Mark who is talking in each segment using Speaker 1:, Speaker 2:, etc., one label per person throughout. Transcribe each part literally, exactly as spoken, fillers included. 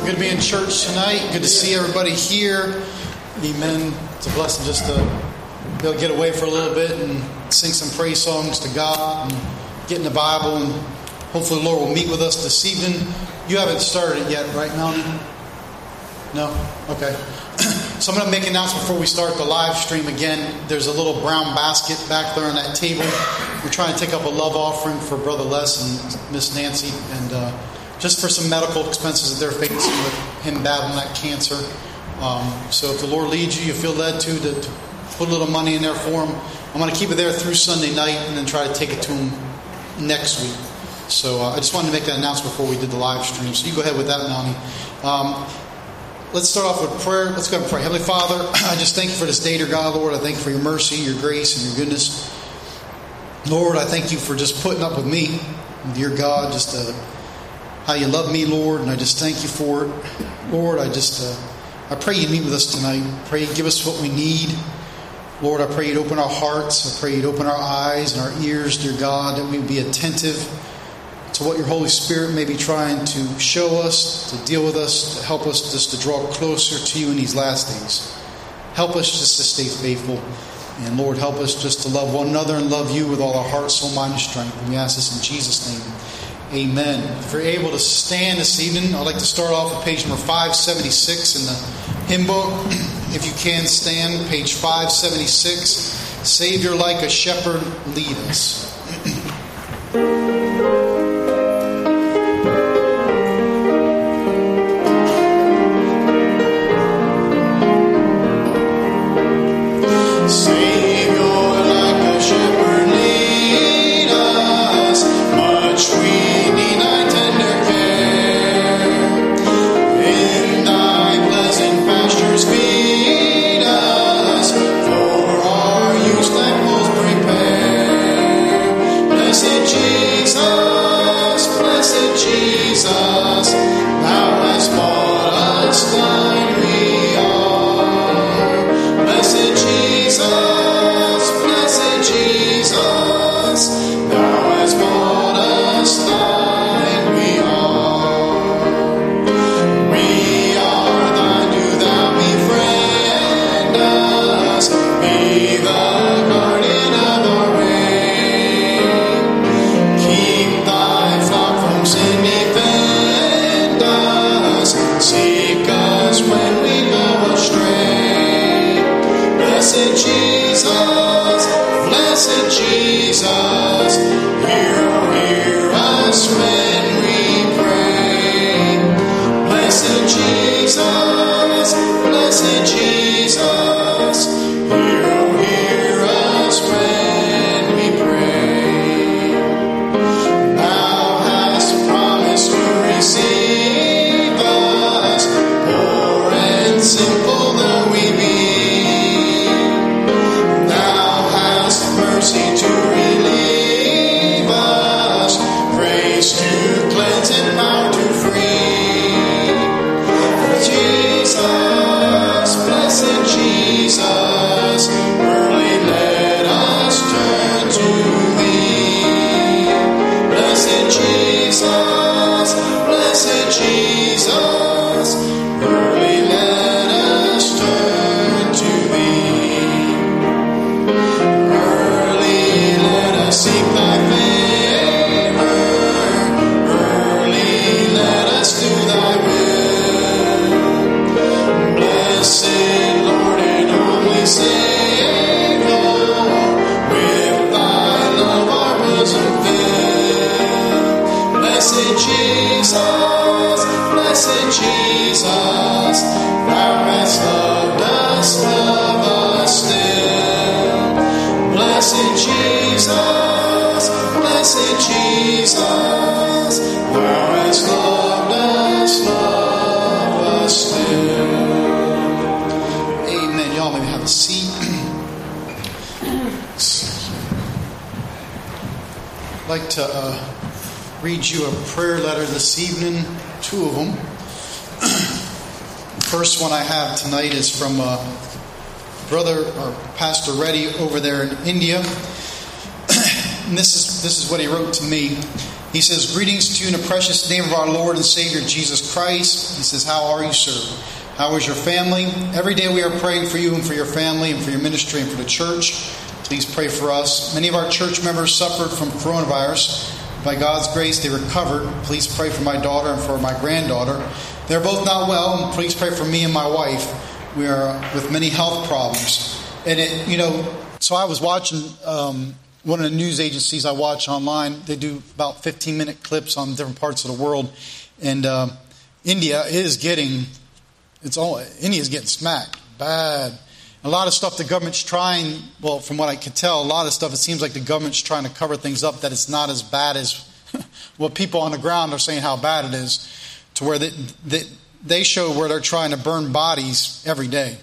Speaker 1: Good to be in church tonight. Good to see everybody here. Amen. It's a blessing just to be able to get away for a little bit and sing some praise songs to God and get in the Bible. And hopefully the Lord will meet with us this evening. You haven't started it yet, right, Melanie? No? Okay. So I'm going to make an announcement before we start the live stream again. There's a little brown basket back there on that table. We're trying to take up a love offering for Brother Les and Miss Nancy, and uh, just for some medical expenses that they're facing with him battling that cancer. Um, so if the Lord leads you, you feel led to, to, to put a little money in there for him. I'm going to keep it there through Sunday night and then try to take it to him next week. So uh, I just wanted to make that announcement before we did the live stream. So you go ahead with that, Melanie. Um, let's start off with prayer. Let's go and pray. Heavenly Father, I just thank you for this day, dear God, Lord. I thank you for your mercy, your grace, and your goodness. Lord, I thank you for just putting up with me, dear God, just uh, how you love me, Lord, and I just thank you for it. Lord, I just, uh, I pray you meet with us tonight. I pray you give us what we need. Lord, I pray you'd open our hearts. I pray you'd open our eyes and our ears, dear God, that we'd be attentive to what your Holy Spirit may be trying to show us, to deal with us, to help us just to draw closer to you in these last days. Help us just to stay faithful. And Lord, help us just to love one another and love you with all our heart, soul, mind, and strength. And we ask this in Jesus' name. Amen. If you're able to stand this evening, I'd like to start off with page number five seventy-six in the hymn book. If you can stand, page five seventy-six. Savior like a shepherd, lead us. I'd like to uh, read you a prayer letter this evening, two of them. The first one I have tonight is from uh, Brother or Pastor Reddy over there in India. And this is this is what he wrote to me. He says, greetings to you in the precious name of our Lord and Savior, Jesus Christ. He says, how are you, sir? How is your family? Every day we are praying for you and for your family and for your ministry and for the church. Please pray for us. Many of our church members suffered from coronavirus. By God's grace, they recovered. Please pray for my daughter and for my granddaughter. They're both not well, and please pray for me and my wife. We are with many health problems. And, it, you know, so I was watching um, one of the news agencies I watch online. They do about fifteen-minute clips on different parts of the world. And uh, India is getting... It's all India's getting smacked bad. A lot of stuff the government's trying, well, from what I could tell, a lot of stuff, it seems like the government's trying to cover things up that it's not as bad as what people on the ground are saying how bad it is, to where they, they, they show where they're trying to burn bodies every day.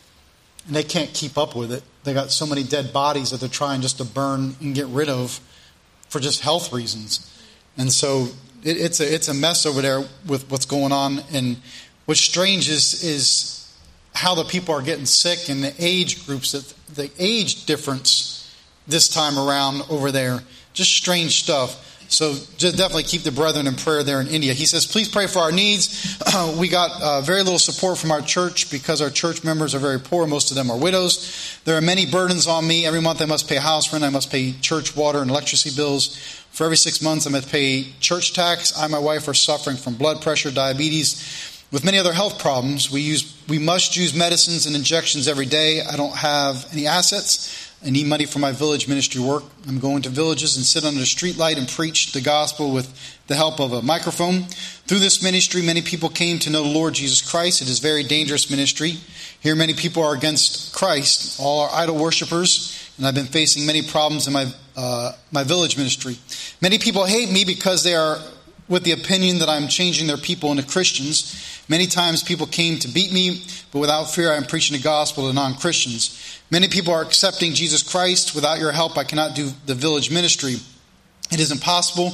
Speaker 1: And they can't keep up with it. They got so many dead bodies that they're trying just to burn and get rid of for just health reasons. And so it, it's a it's a mess over there with what's going on. And what's strange is is how the people are getting sick and the age groups, that the age difference this time around over there. Just strange stuff. So just definitely keep the brethren in prayer there in India. He says, please pray for our needs. Uh, we got uh, very little support from our church because our church members are very poor. Most of them are widows. There are many burdens on me. Every month I must pay house rent. I must pay church water and electricity bills. For every six months I must pay church tax. I and my wife are suffering from blood pressure, diabetes, with many other health problems. We use we must use medicines and injections every day. I don't have any assets. I need money for my village ministry work. I'm going to villages and sit under the street light and preach the gospel with the help of a microphone. Through this ministry, many people came to know the Lord Jesus Christ. It is a very dangerous ministry. Here, many people are against Christ. All are idol worshipers, and I've been facing many problems in my uh, my village ministry. Many people hate me because they are with the opinion that I'm changing their people into Christians. Many times people came to beat me, but without fear I am preaching the gospel to non-Christians. Many people are accepting Jesus Christ. Without your help, I cannot do the village ministry. It is impossible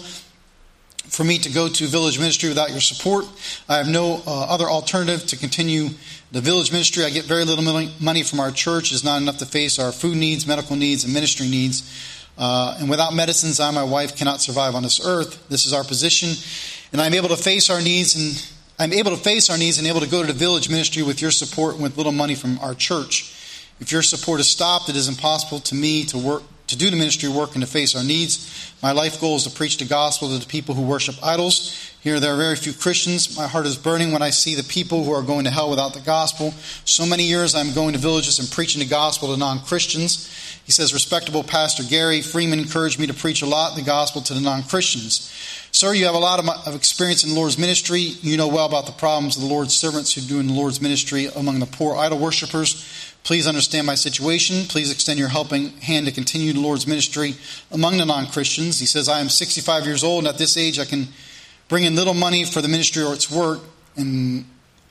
Speaker 1: for me to go to village ministry without your support. I have no uh, other alternative to continue the village ministry. I get very little money from our church. It is not enough to face our food needs, medical needs, and ministry needs. Uh, and without medicines, I and my wife cannot survive on this earth. This is our position. And I'm able to face our needs and I'm able to face our needs and able to go to the village ministry with your support and with little money from our church. If your support is stopped, it is impossible to me to work, to do the ministry work and to face our needs. My life goal is to preach the gospel to the people who worship idols. Here there are very few Christians. My heart is burning when I see the people who are going to hell without the gospel. So many years I'm going to villages and preaching the gospel to non-Christians. He says, respectable Pastor Gary Freeman encouraged me to preach a lot the gospel to the non-Christians. Sir, you have a lot of, of experience in the Lord's ministry. You know well about the problems of the Lord's servants who do in the Lord's ministry among the poor idol worshipers. Please understand my situation. Please extend your helping hand to continue the Lord's ministry among the non-Christians. He says, I am sixty-five years old, and at this age I can bring in little money for the ministry or its work. And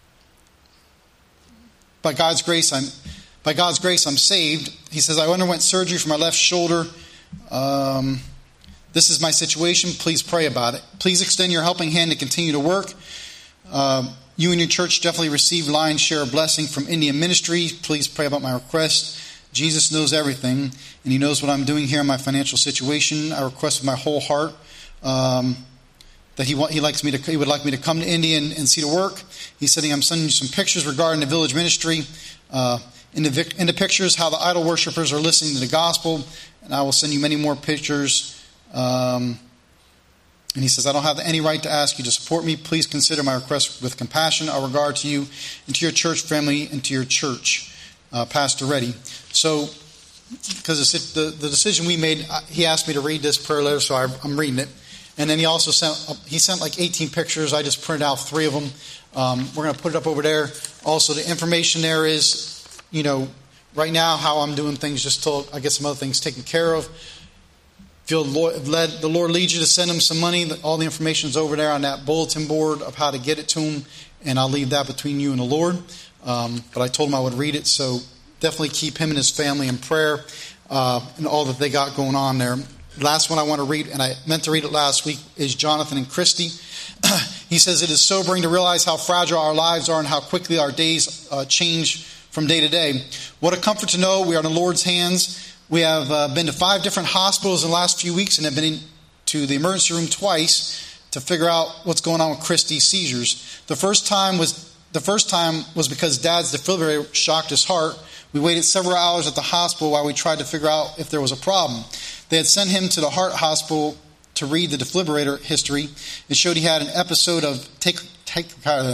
Speaker 1: by God's grace, I'm by God's grace, I'm saved. He says, I underwent surgery for my left shoulder. Um, this is my situation. Please pray about it. Please extend your helping hand to continue to work. Uh, You and your church definitely receive lion's share of blessing from Indian ministry. Please pray about my request. Jesus knows everything, and He knows what I'm doing here in my financial situation. I request with my whole heart um, that He want, He likes me to He would like me to come to India and, and see the work. He's saying, I'm sending you some pictures regarding the village ministry. Uh, in the in the pictures, how the idol worshipers are listening to the gospel, and I will send you many more pictures. Um, And he says, I don't have any right to ask you to support me. Please consider my request with compassion. I regard to you and to your church family and to your church, uh, Pastor Reddy. So, because the, the decision we made, he asked me to read this prayer letter, so I, I'm reading it. And then he also sent, he sent like eighteen pictures. I just printed out three of them. Um, we're going to put it up over there. Also, the information there is, you know, right now how I'm doing things, just till I get some other things taken care of. Feel led, the Lord leads you to send him some money. All the information is over there on that bulletin board of how to get it to him, and I'll leave that between you and the Lord. Um, but I told him I would read it, so definitely keep him and his family in prayer uh, and all that they got going on there. Last one I want to read, and I meant to read it last week, is Jonathan and Christy. He says, it is sobering to realize how fragile our lives are and how quickly our days uh, change from day to day. What a comfort to know we are in the Lord's hands. We have uh, been to five different hospitals in the last few weeks and have been in to the emergency room twice to figure out what's going on with Christy's seizures. The first time was the first time was because Dad's defibrillator shocked his heart. We waited several hours at the hospital while we tried to figure out if there was a problem. They had sent him to the heart hospital to read the defibrillator history. It showed he had an episode of take take. Uh,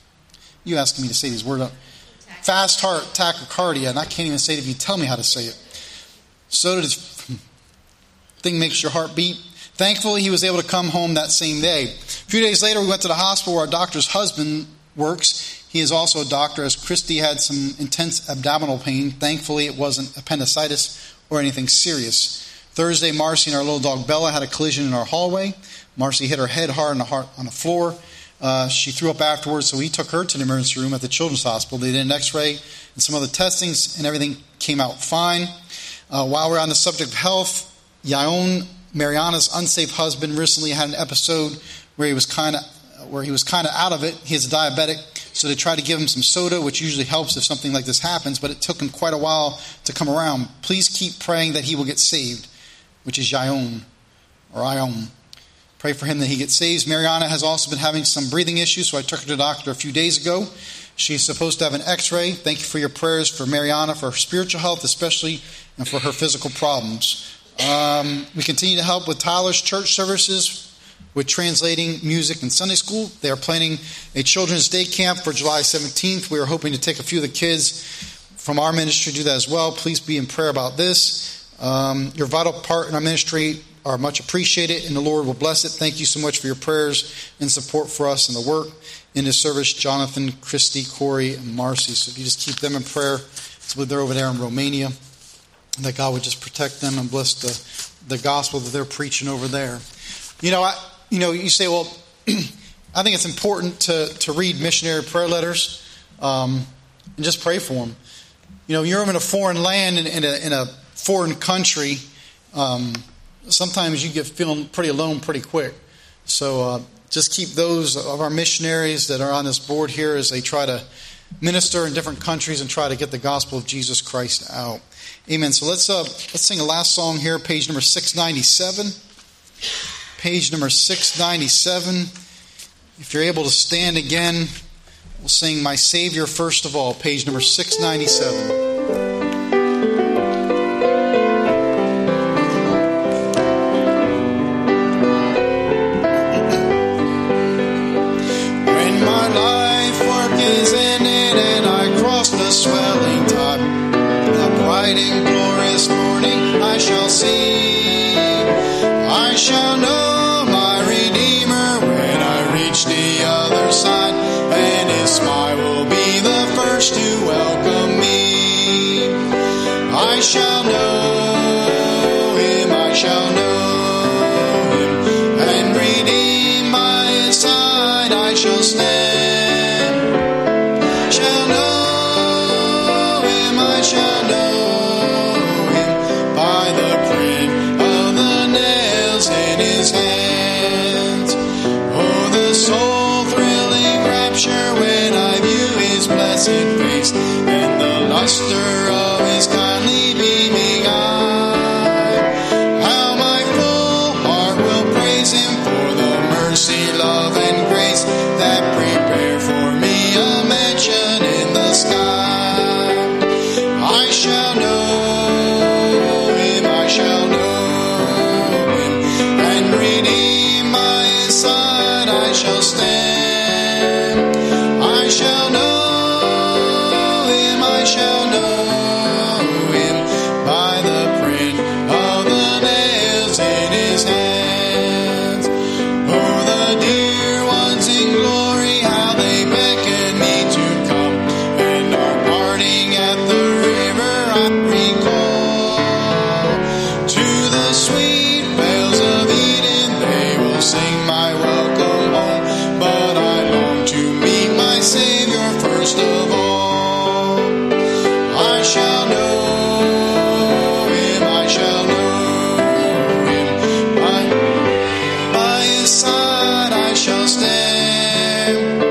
Speaker 1: you asking me to say these words up. Fast heart tachycardia, and I can't even say it if you tell me how to say it. So did this thing makes your heart beat. Thankfully, he was able to come home that same day. A few days later, we went to the hospital where our doctor's husband works. He is also a doctor, as Christy had some intense abdominal pain. Thankfully, it wasn't appendicitis or anything serious. Thursday, Marcy and our little dog Bella had a collision in our hallway. Marcy hit her head hard on the, heart, on the floor. Uh, she threw up afterwards, so we took her to the emergency room at the Children's Hospital. They did an x-ray and some other testings, and everything came out fine. Uh, while we're on the subject of health, Yaon, Mariana's unsafe husband, recently had an episode where he was kind of where he was kind of out of it. He is a diabetic, so they tried to give him some soda, which usually helps if something like this happens, but it took him quite a while to come around. Please keep praying that he will get saved, which is Yaon, or Ion. Pray for him that he gets saved. Mariana has also been having some breathing issues, so I took her to the doctor a few days ago. She's supposed to have an x-ray. Thank you for your prayers for Mariana, for her spiritual health especially, and for her physical problems. Um, we continue to help with Tyler's church services with translating music and Sunday school. They are planning a children's day camp for July seventeenth. We are hoping to take a few of the kids from our ministry to do that as well. Please be in prayer about this. Um, your vital part in our ministry are much appreciated, and the Lord will bless it. Thank you so much for your prayers and support for us in the work in this service. Jonathan, Christy, Corey, and Marcy. So if you just keep them in prayer, so they're over there in Romania, that God would just protect them and bless the, the gospel that they're preaching over there. You know, I, you know, you say, well, I think it's important to, to read missionary prayer letters um, and just pray for them. You know, you're in a foreign land, in, in, a, in a foreign country, um, sometimes you get feeling pretty alone pretty quick. So uh, just keep those of our missionaries that are on this board here as they try to minister in different countries and try to get the gospel of Jesus Christ out. Amen. So let's uh, let's sing a last song here, page number six ninety-seven. Page number six ninety-seven. If you're able to stand again, we'll sing My Savior first of all, page number six ninety-seven.
Speaker 2: Swelling tide, the bright and glorious morning I shall see. I shall know my Redeemer when I reach the other side, and His smile will be the first to welcome me. I shall know Him, I shall know Him, and redeem my side I shall stand. Shall know shall know Him by the print of the nails in His hands. Oh, the soul-thrilling rapture when I view His blessed face and the luster of His kindly beaming eye. How my full heart will praise Him for the mercy, love, and grace that prepare for me a mansion in the sky. I shall know Him, I shall know Him, and redeem my side I shall stand. I shall know Him, I shall know Him, by the print of the nails in His hands. Oh, the dear ones in glory, how they beckon me to come, and are parting at the I recall to the sweet vales of Eden, they will sing my welcome home, but I long to meet my Savior first of all. I shall know Him, I shall know Him, by, by His side I shall stand.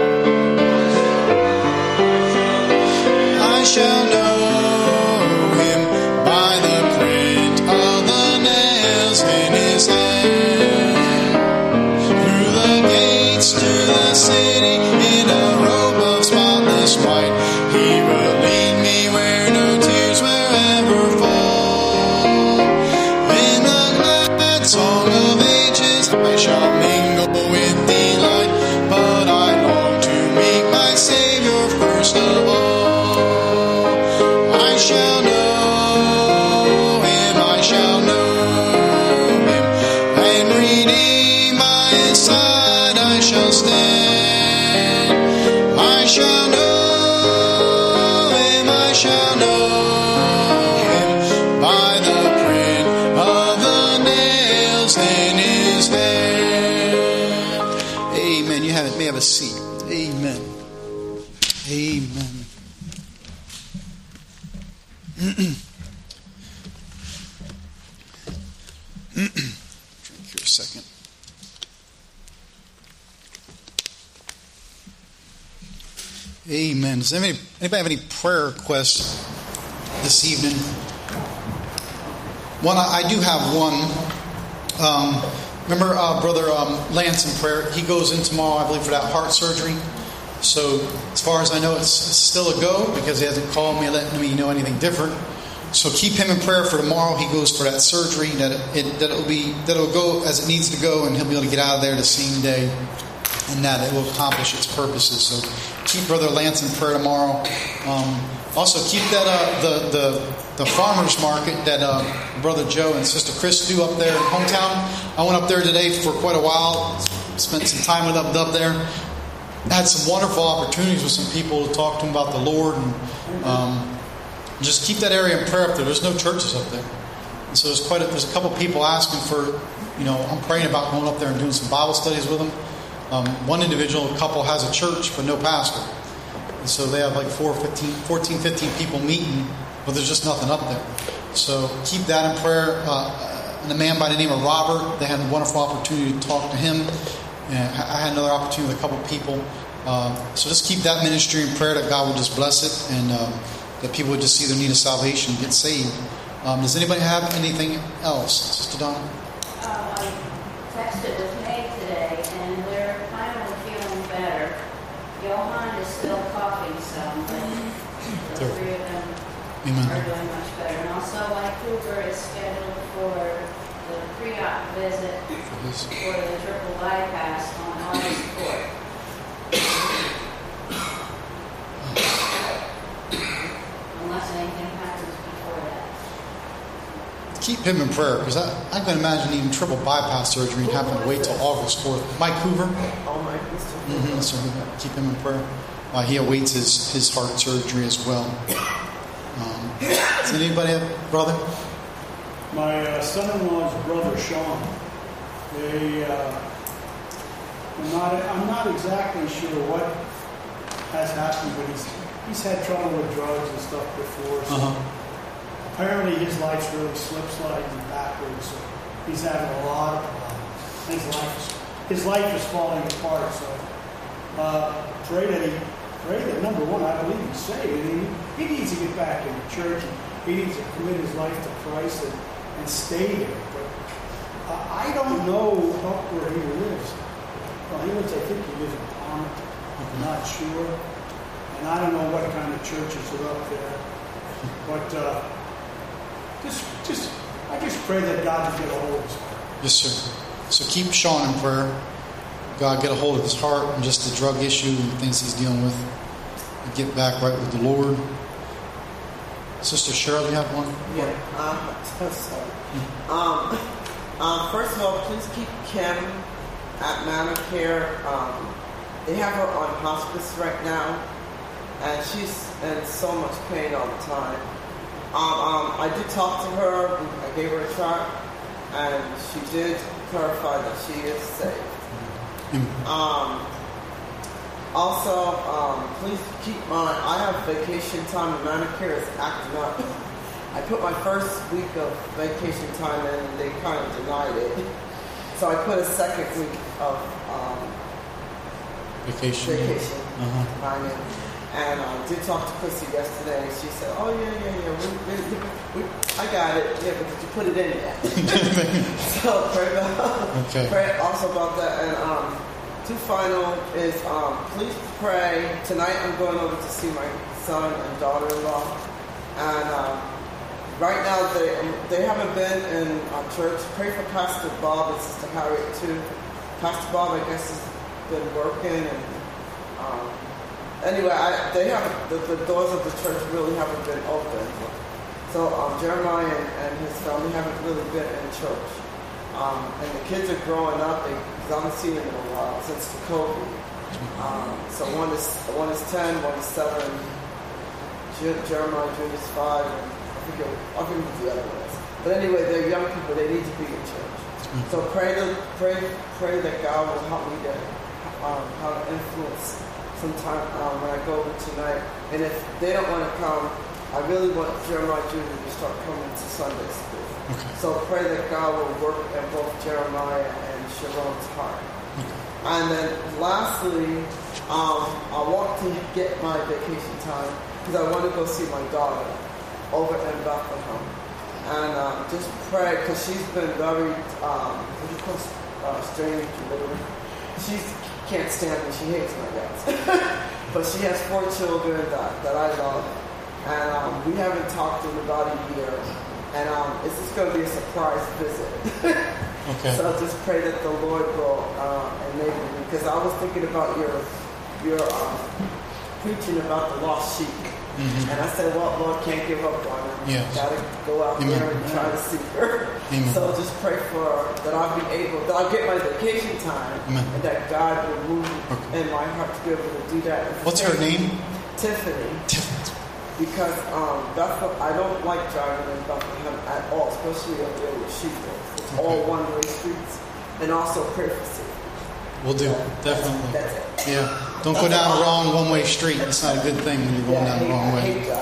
Speaker 2: I shall know by the print of the nails in His hands. I shall mingle with delight, but I long to meet my Savior first of all. I shall know him, I shall know him, and redeem my side I shall stand. I shall know him, I shall know him, by the print of the nails in his hand.
Speaker 1: Amen. You have it. May have a seat. Amen. Amen. Drink here a second. Amen. Does anybody, anybody have any prayer requests this evening? One, I, I do have one. Um, remember uh, Brother um, Lance in prayer? He goes in tomorrow, I believe, for that heart surgery. So as far as I know, it's, it's still a go because he hasn't called me, letting me know anything different. So keep him in prayer for tomorrow. He goes for that surgery, that it, it that it'll be that it'll go as it needs to go, and he'll be able to get out of there the same day, and that it will accomplish its purposes. So keep Brother Lance in prayer tomorrow. Um, also keep that uh, the the the farmers market that uh, Brother Joe and Sister Chris do up there in hometown. I went up there today for quite a while. Spent some time with up up there. Had some wonderful opportunities with some people to talk to them about the Lord, and um, just keep that area in prayer up there. There's no churches up there, and so there's quite a, there's a couple people asking for, you know, I'm praying about going up there and doing some Bible studies with them. Um, one individual, a couple, has a church but no pastor, and so they have like four, fifteen, fourteen, fifteen people meeting, but there's just nothing up there. So keep that in prayer. Uh, and a man by the name of Robert, they had a wonderful opportunity to talk to him. And I had another opportunity with a couple of people. Uh, so just keep that ministry in prayer, that God would just bless it, and uh, that people would just see their need of salvation and get saved. Um, does anybody have anything else? Sister Donna?
Speaker 3: Uh, I texted with Meg today, and they're finally feeling better. Johan is still coughing some, but the three of them
Speaker 1: Amen.
Speaker 3: are doing much better. And also, Mike Cooper is scheduled for the pre-op visit for the triple bypass on August fourth. Unless anything happens before that.
Speaker 1: Keep him in prayer, because I, I can imagine even triple bypass surgery and having to wait till August fourth. Mike Hoover?
Speaker 4: Oh, Mike.
Speaker 1: Mm-hmm. So keep him in prayer. Uh, he awaits his, his heart surgery as well. Um, does anybody have brother?
Speaker 5: My uh, son-in-law's brother, Sean, they, uh, I'm, not, I'm not exactly sure what has happened, but he's, he's had trouble with drugs and stuff before. So
Speaker 1: Uh-huh.
Speaker 5: apparently his life's really slip-sliding backwards. So he's having a lot of problems. His life is, his life is falling apart. So uh, pray that he, pray that, number one, I believe he's saved. And he, he needs to get back into church. And he needs to commit his life to Christ and, and stay there. But uh, I don't know up where he lives. Well, he lives, I think he lives in Palmer. I'm not sure. And I don't know what kind of churches are up there. But uh, just, just, I just pray that God will get a hold of his heart.
Speaker 1: Yes, sir. So keep Sean in prayer. God, get a hold of his heart and just the drug issue and things he's dealing with. And get back right with the Lord. Sister Cheryl, you have one?
Speaker 4: Yeah, uh, so sorry. Um, um, first of all, please keep Kim at Manicare. Um, they have her on hospice right now, and she's in so much pain all the time. Um, um, I did talk to her. I gave her a shot, and she did clarify that she is safe. Um, also, um, please keep my, I have vacation time and Manicare is acting up. I put my first week of vacation time in and they kind of denied it. So I put a second week of um,
Speaker 1: Vacation.
Speaker 4: vacation
Speaker 1: Uh-huh.
Speaker 4: time in. And I did talk to Chrissy yesterday and she said, oh yeah, yeah, yeah, we, we, we, I got it. Yeah, but did you put it in yet? So pray about,
Speaker 1: Okay.
Speaker 4: pray also about that. And um, two final is um, please pray. Tonight I'm going over to see my son and daughter-in-law. And uh, right now they um, they haven't been in our church. Pray for Pastor Bob and Sister Harriet too. Pastor Bob, I guess, has been working, and um, anyway, I, they haven't. The, the doors of the church really haven't been open. So um, Jeremiah and, and his family haven't really been in church, um, and the kids are growing up. They, I haven't seen them in a while since the COVID. Um, so one is one is ten, one is seven. Jeremiah Junior is five, and I forget, I forget what the other one is. But anyway, they're young people. They need to be in church. So pray to pray pray that God will help me to um, how to influence sometime um, when I go over tonight. And if they don't want to come, I really want Jeremiah Junior to start coming to Sunday school.
Speaker 1: Okay.
Speaker 4: So pray that God will work in both Jeremiah and Sharon's heart.
Speaker 1: Okay.
Speaker 4: And then lastly, um, I want to get my vacation time because I want to go see my daughter over in Bethlehem. And um, just pray, because she's been very, um, what do you call uh, strange, she can't stand me, she hates my guts. But she has four children that, that I love. And um, we haven't talked in about a year. And um, it's just going to be a surprise visit.
Speaker 1: Okay.
Speaker 4: So just pray that the Lord will uh, enable me. Because I was thinking about your, your um, preaching about the lost sheep. Mm-hmm. And I said, well, Lord, can't give up on her.
Speaker 1: Yes.
Speaker 4: Got to go out
Speaker 1: Amen.
Speaker 4: there and try to seek her.
Speaker 1: Amen.
Speaker 4: So just pray for that I'll be able, that I'll get my vacation time.
Speaker 1: Amen.
Speaker 4: And that God will move
Speaker 1: okay.
Speaker 4: in my heart to be able to do that.
Speaker 1: What's her name?
Speaker 4: Tiffany.
Speaker 1: Tiffany.
Speaker 4: Because um, Bethlehem, I don't like driving in Bethlehem at all, especially up there with sheep. It's
Speaker 1: okay.
Speaker 4: all one-way streets. And also pray for safety.
Speaker 1: We'll do,
Speaker 4: so
Speaker 1: definitely.
Speaker 4: That's, that's it.
Speaker 1: Yeah. Don't go down the wrong one-way street. It's not a good thing when you're going
Speaker 4: yeah,
Speaker 1: down the wrong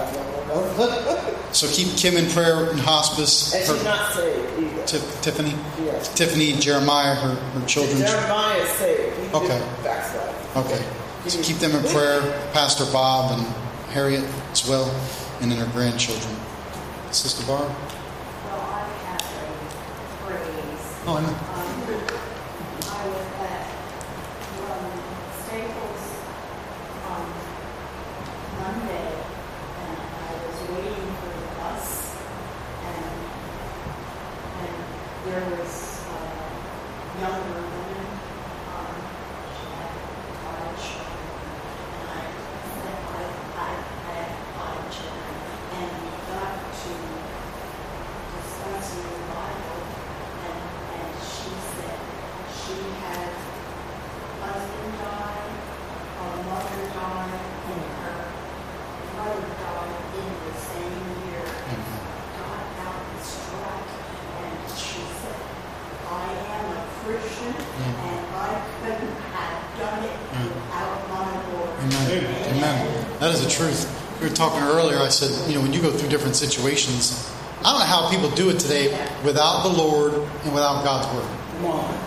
Speaker 1: way. So keep Kim in prayer in hospice.
Speaker 4: And
Speaker 1: her,
Speaker 4: she's not saved either.
Speaker 1: T- Tiffany?
Speaker 4: Yes.
Speaker 1: Tiffany, Jeremiah, her, her children.
Speaker 4: Jeremiah is saved. He
Speaker 1: okay.
Speaker 4: backslide.
Speaker 1: Okay. So keep them in prayer. Pastor Bob and Harriet as well. And then her grandchildren. Sister Barb?
Speaker 3: Well, I have a phrase.
Speaker 1: Oh, I know.
Speaker 3: Um, I was at um, Staples on Monday, and I was waiting for the bus, and and there was a younger woman. Um, she had five children, and I said, I, I, I have five children, and we got to discussing the Bible, and, and she said she had husband died, her mother died, and her mother died in the same year. Got out and struck, and she said, I am a Christian, and I couldn't have done it without my Lord.
Speaker 1: Amen. Amen. That is the truth. We were talking earlier, I said, you know, when you go through different situations, I don't know how people do it today without the Lord and without God's Word.
Speaker 5: Come on.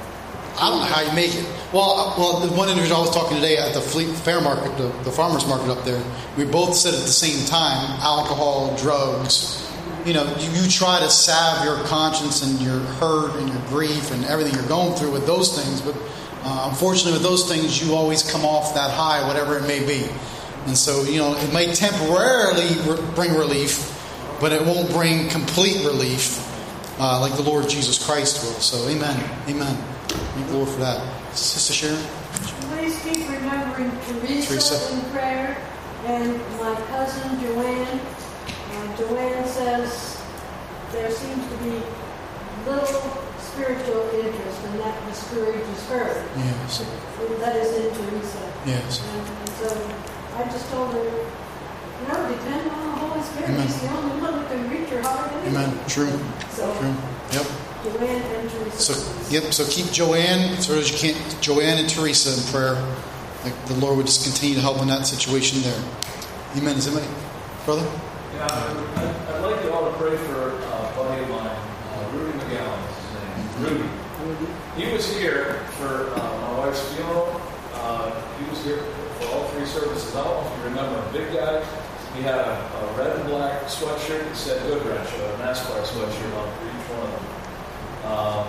Speaker 1: I don't know how you make it. Well, well, the one individual I was talking today at the Fleet Fair Market, the, the farmers market up there, we both said at the same time, alcohol, drugs. You know, you, you try to salve your conscience and your hurt and your grief and everything you're going through with those things. But uh, unfortunately, with those things, you always come off that high, whatever it may be. And so, you know, it may temporarily re- bring relief, but it won't bring complete relief uh, like the Lord Jesus Christ will. So, amen. Amen. Thank the Lord for that. Sister Sharon?
Speaker 6: Please keep remembering Teresa,
Speaker 1: Teresa.
Speaker 6: in prayer, and my cousin Joanne. And Joanne says there seems to be little spiritual interest, and that discourages her.
Speaker 1: Yes.
Speaker 6: That is in Teresa.
Speaker 1: Yes.
Speaker 6: And, and so I just told her, you know, depend on the Holy Spirit.
Speaker 1: Amen.
Speaker 6: He's the only one who can reach your heart anyway.
Speaker 1: Amen. True.
Speaker 6: So,
Speaker 1: True. Yep.
Speaker 6: Joanne and Teresa.
Speaker 1: So, yep. So keep Joanne, as as you can, Joanne and Teresa in prayer. Like the Lord would just continue to help in that situation there. Amen. Is anybody, brother?
Speaker 7: Yeah, I'd, I'd like you all to pray for uh, a buddy of mine, uh, Rudy McGowan is his name. Rudy. He was here for uh, my wife's funeral. Uh, he was here for all three services. I don't know if you remember him. Big guy. He had a, a red and black sweatshirt that said Good Ranch, a NASCAR sweatshirt on for each one of them. Um,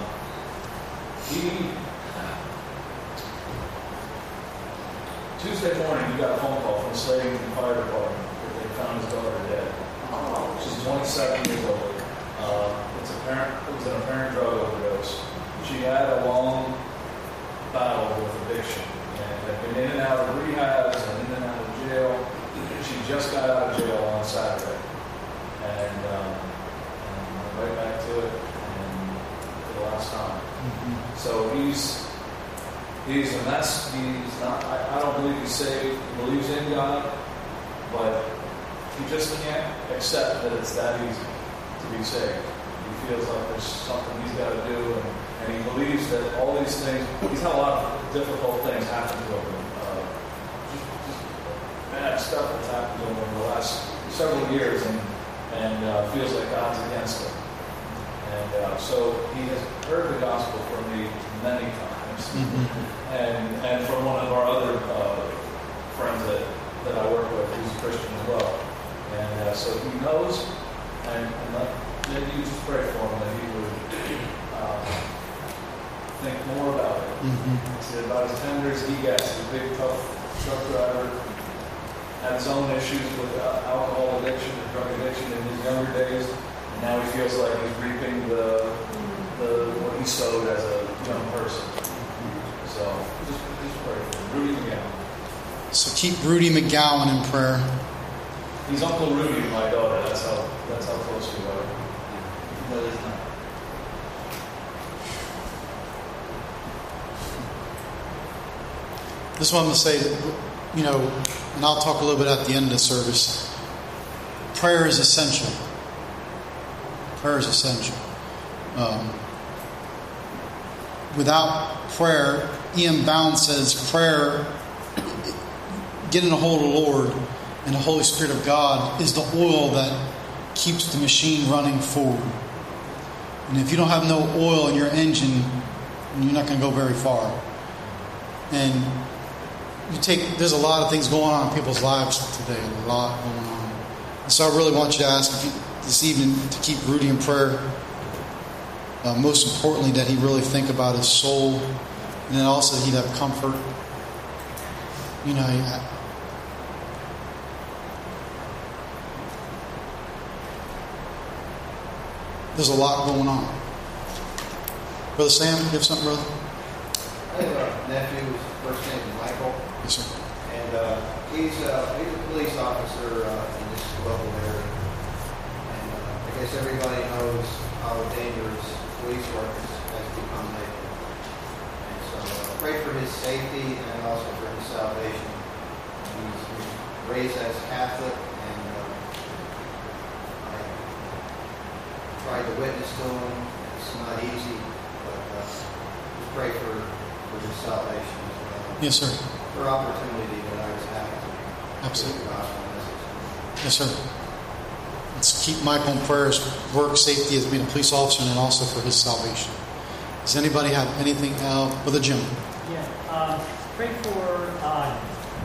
Speaker 7: he Tuesday morning, he got a phone call from the Slating Fire Department that they found his daughter dead.
Speaker 4: Oh.
Speaker 7: She's twenty-seven years old. Uh, it's apparent, it was an apparent drug overdose. She had a long battle with addiction and had been in and out of rehabs and in and out of jail. She just got out of jail on Saturday and, um, and went right back to it and for the last time. Mm-hmm. So he's he's a mess. He's not. I, I don't believe he's saved. He believes in God, but he just can't accept that it's that easy to be saved. He feels like there's something he's got to do, and, and he believes that all these things. He's had a lot of difficult things happen to him. Uh, just, just bad stuff that's happened to him over the last several years, and and uh, feels like God's against him. And uh, so he has heard the gospel from me many times, mm-hmm. and and from one of our other uh, friends that, that I work with, who's a Christian as well. And uh, so he knows, and, and let, maybe you just pray for him that he would uh, think more about it. Mm-hmm. See, about as tender as he gets, he's a big, tough truck driver, had his own issues with uh, alcohol addiction and drug addiction in his younger days. Now he feels like he's reaping the, the what he sowed as a young person. So just, just pray for him. Rudy McGowan.
Speaker 1: So keep Rudy McGowan in prayer.
Speaker 7: He's Uncle Rudy, my daughter. That's how that's how close we are. No, he's not.
Speaker 1: This is what I'm going to say. You know, and I'll talk a little bit at the end of the service. Prayer is essential. Prayer is essential. Um, without prayer, Ian Bound says prayer, getting a hold of the Lord and the Holy Spirit of God is the oil that keeps the machine running forward. And if you don't have no oil in your engine, you're not going to go very far. And you take, there's a lot of things going on in people's lives today, a lot going on. And so I really want you to ask if you, this evening to keep Rudy in prayer. Uh, most importantly, that he really think about his soul, and then also he'd have comfort. You know, I, there's a lot going on. Brother Sam, you have something, brother?
Speaker 8: I have a nephew whose first name is Michael.
Speaker 1: Yes, sir.
Speaker 8: And uh, he's, uh, he's a police officer uh, in this local area. And uh, I guess everybody knows how dangerous police work has, has become lately. And so uh, pray for his safety and also for his salvation. He's, he's raised as Catholic, and uh, I tried to witness to him. It's not easy, but uh, just pray for, for his salvation as well.
Speaker 1: Yes, sir.
Speaker 8: For opportunity that I was having to
Speaker 1: Absolutely.
Speaker 8: give the gospel message.
Speaker 1: Yes, sir. Let's keep Michael in prayers, work safety as being a police officer, and also for his salvation. Does anybody have anything else? Brother Jim.
Speaker 9: Yeah. Uh, pray for uh,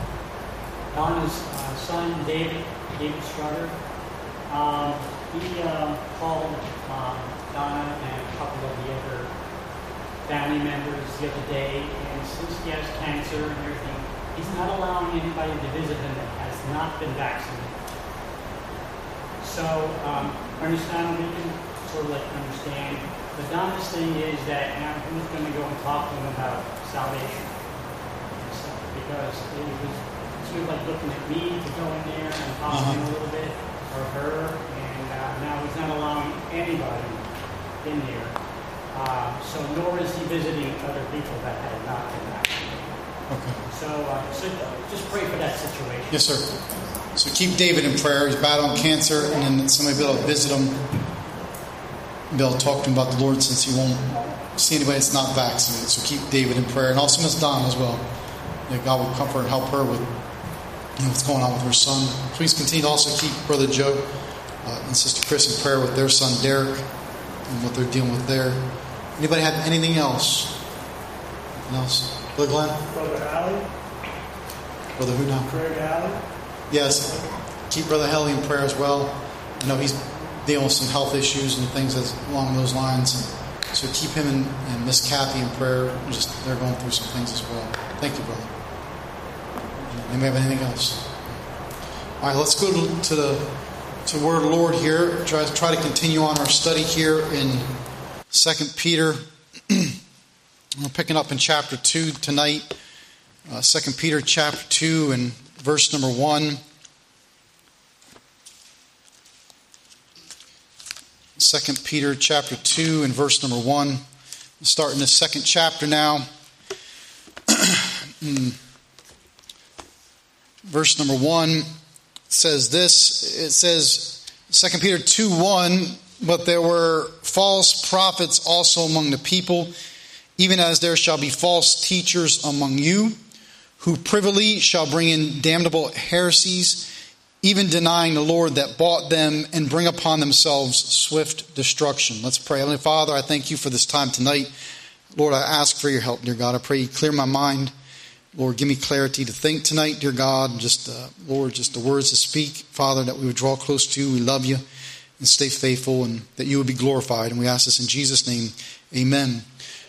Speaker 9: Donna's uh, son, David, David Strutter. Um, he uh, called um, Donna and a couple of the other family members the other day, and since he has cancer and everything, he's not allowing anybody to visit him that has not been vaccinated. So, um, understand, we can sort of like understand. The dumbest thing is that now who's going to go and talk to him about salvation? So, because it was sort of like looking at me to go in there and talk to him a little bit, or her, and uh, now he's not allowing anybody in there. Uh, so nor is he visiting other people that have not been vaccinated.
Speaker 1: Okay.
Speaker 9: So, uh, so just pray for that situation.
Speaker 1: Yes, sir. So keep David in prayer. He's battling cancer, and then somebody be able to visit him, be able to talk to him about the Lord, since he won't see anybody that's not vaccinated. So keep David in prayer, and also Miss Dawn as well. That God will comfort and help her with, you know, what's going on with her son. Please continue to also keep Brother Joe uh, and Sister Chris in prayer with their son Derek and what they're dealing with there. Anybody have anything else? Anything else? Brother Glenn?
Speaker 5: Brother Alley?
Speaker 1: Brother who now?
Speaker 5: Craig Alley?
Speaker 1: Yes. Keep Brother Helly in prayer as well. I know he's dealing with some health issues and things that's along those lines. So keep him and, and Miss Kathy in prayer. Just they're going through some things as well. Thank you, brother. Anybody have anything else? All right, let's go to, to the to the word of the Lord here. Try, try to continue on our study here in Second Peter. We're picking up in chapter two tonight. Uh, Second Peter chapter two and verse number one. Second Peter chapter two and verse number one. We'll start in the second chapter now. Verse number one says this. It says, Second Peter two one, but there were false prophets also among the people, even as there shall be false teachers among you, who privily shall bring in damnable heresies, even denying the Lord that bought them, and bring upon themselves swift destruction. Let's pray. Heavenly Father, I thank you for this time tonight. Lord, I ask for your help, dear God. I pray you clear my mind. Lord, give me clarity to think tonight, dear God. Just, uh, Lord, just the words to speak, Father, that we would draw close to you. We love you and stay faithful, and that you would be glorified. And we ask this in Jesus' name. Amen.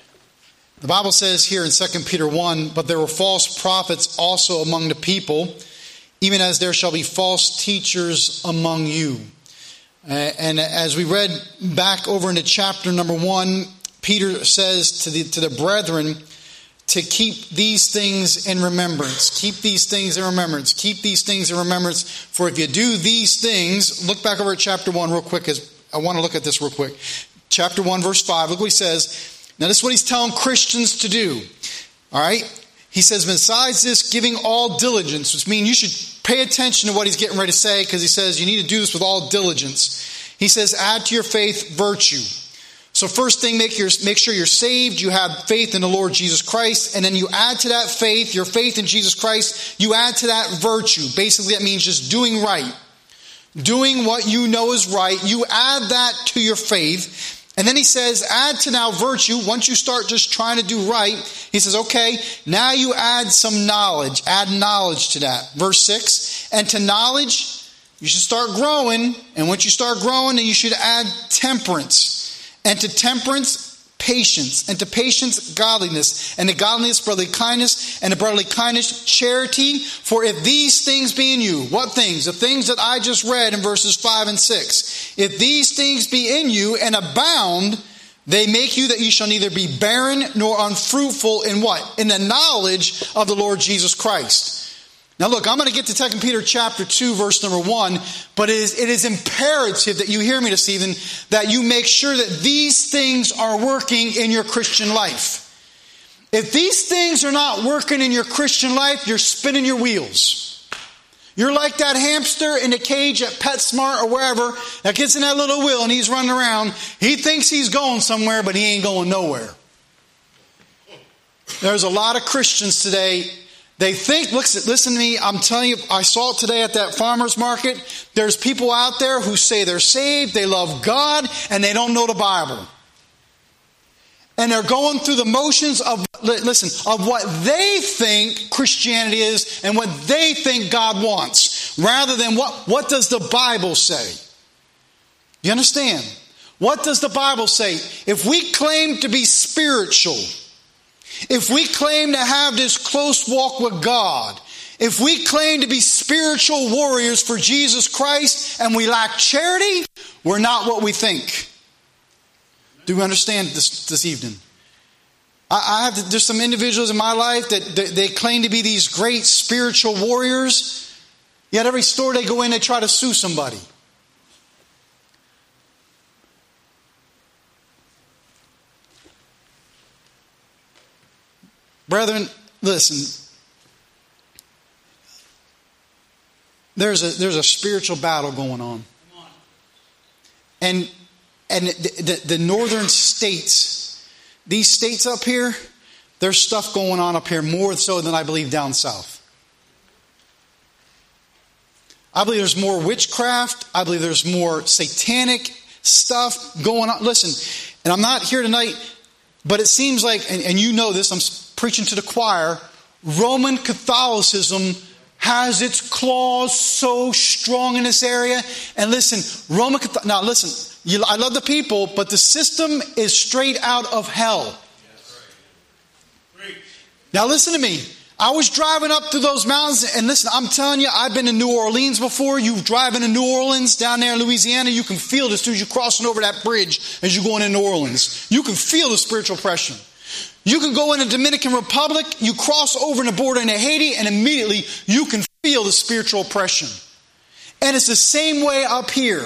Speaker 1: The Bible says here in Second Peter one, but there were false prophets also among the people, even as there shall be false teachers among you. Uh, and as we read back over into chapter number one, Peter says to the to the brethren to keep these things in remembrance. Keep these things in remembrance. Keep these things in remembrance. For if you do these things, look back over at chapter one real quick. As I want to look at this real quick. Chapter one, verse five. Look what he says. Now this is what he's telling Christians to do. All right? He says, besides this, giving all diligence, which means you should pay attention to what he's getting ready to say, because he says you need to do this with all diligence. He says, add to your faith virtue. So first thing, make, your, make sure you're saved, you have faith in the Lord Jesus Christ, and then you add to that faith, your faith in Jesus Christ, you add to that virtue. Basically, that means just doing right. Doing what you know is right. You add that to your faith. And then he says, add to now virtue. Once you start just trying to do right, he says, okay, now you add some knowledge. Add knowledge to that. Verse six, and to knowledge, you should start growing. And once you start growing, then you should add temperance. And to temperance, patience. And to patience, godliness. And to godliness, brotherly kindness. And to brotherly kindness, charity. For if these things be in you, what things? The things that I just read in verses five and six. If these things be in you and abound, they make you that you shall neither be barren nor unfruitful in what? In the knowledge of the Lord Jesus Christ. Now look, I'm going to get to Second Peter chapter two, verse number one, but it is, it is imperative that you hear me this evening, that you make sure that these things are working in your Christian life. If these things are not working in your Christian life, you're spinning your wheels. You're like that hamster in the cage at PetSmart or wherever that gets in that little wheel and he's running around. He thinks he's going somewhere, but he ain't going nowhere. There's a lot of Christians today. They think, listen, listen to me, I'm telling you, I saw it today at that farmer's market. There's people out there who say they're saved, they love God, and they don't know the Bible. And they're going through the motions of, listen, of what they think Christianity is and what they think God wants, rather than what, what does the Bible say? You understand? What does the Bible say? If we claim to be spiritual, if we claim to have this close walk with God, if we claim to be spiritual warriors for Jesus Christ and we lack charity, we're not what we think. Do we understand this this evening? I, I have to, there's some individuals in my life that they, they claim to be these great spiritual warriors, yet every store they go in, they try to sue somebody. Brethren, listen. There's a there's a spiritual battle going on, and and the, the, the northern states, these states up here, there's stuff going on up here more so than I believe down south. I believe there's more witchcraft. I believe there's more satanic stuff going on. Listen, and I'm not here tonight, but it seems like, and, and you know this, I'm preaching to the choir, Roman Catholicism has its claws so strong in this area. And listen, Roman Catholic, now listen, you, I love the people, but the system is straight out of hell. Now listen to me. I was driving up through those mountains, and listen, I'm telling you, I've been to New Orleans before. You drive into New Orleans down there in Louisiana, you can feel it as soon as you're crossing over that bridge as you're going into New Orleans. You can feel the spiritual oppression. You can go into Dominican Republic, you cross over the border into Haiti, and immediately you can feel the spiritual oppression. And it's the same way up here.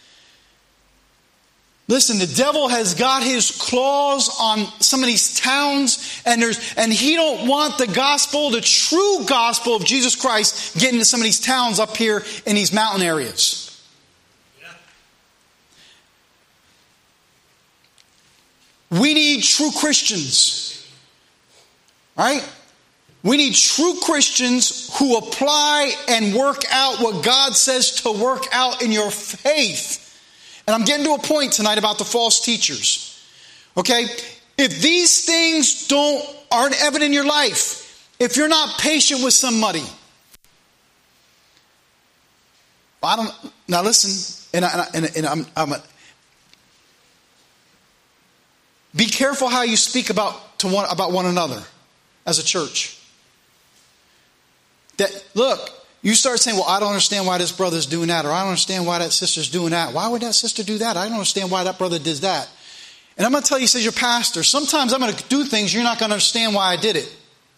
Speaker 1: Listen, the devil has got his claws on some of these towns, and there's and he don't want the gospel, the true gospel of Jesus Christ, getting to some of these towns up here in these mountain areas. Yeah. We need true Christians. Right? We need true Christians who apply and work out what God says to work out in your faith. And I'm getting to a point tonight about the false teachers. Okay? If these things don't aren't evident in your life, if you're not patient with somebody, I don't. Now listen, and, I, and, and I'm, I'm a, be careful how you speak about to one about one another as a church. That look. You start saying, well, I don't understand why this brother's doing that, or I don't understand why that sister's doing that. Why would that sister do that? I don't understand why that brother did that. And I'm going to tell you, says your pastor, sometimes I'm going to do things you're not going to understand why I did it.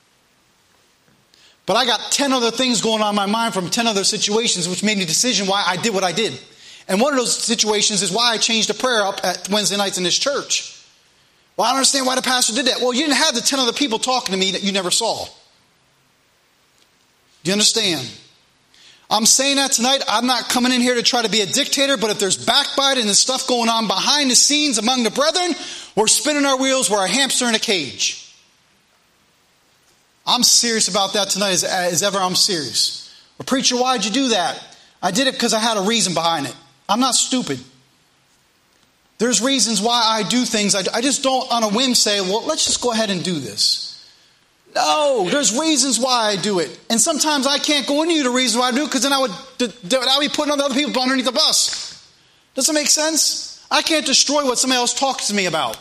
Speaker 1: But I got ten other things going on in my mind from ten other situations which made me a decision why I did what I did. And one of those situations is why I changed the prayer up at Wednesday nights in this church. Well, I don't understand why the pastor did that. Well, you didn't have the ten other people talking to me that you never saw. Do you understand? I'm saying that tonight. I'm not coming in here to try to be a dictator, but if there's backbiting and stuff going on behind the scenes among the brethren, we're spinning our wheels. We're a hamster in a cage. I'm serious about that tonight as, as ever I'm serious. Well, preacher, why'd you do that? I did it because I had a reason behind it. I'm not stupid. There's reasons why I do things. I, I just don't on a whim say, well, let's just go ahead and do this. No, there's reasons why I do it. And sometimes I can't go into you the reason why I do it because then I would, I would be putting other people underneath the bus. Does it make sense? I can't destroy what somebody else talks to me about.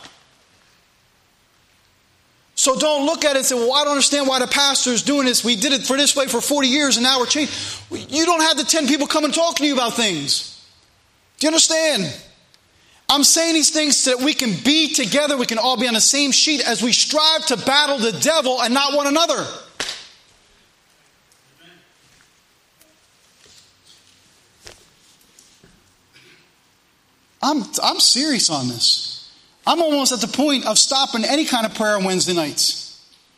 Speaker 1: So don't look at it and say, well, I don't understand why the pastor is doing this. We did it for this way for forty years and now we're changing. You don't have the ten people come and talk to you about things. Do you understand? I'm saying these things so that we can be together. We can all be on the same sheet as we strive to battle the devil and not one another. I'm, I'm serious on this. I'm almost at the point of stopping any kind of prayer on Wednesday nights.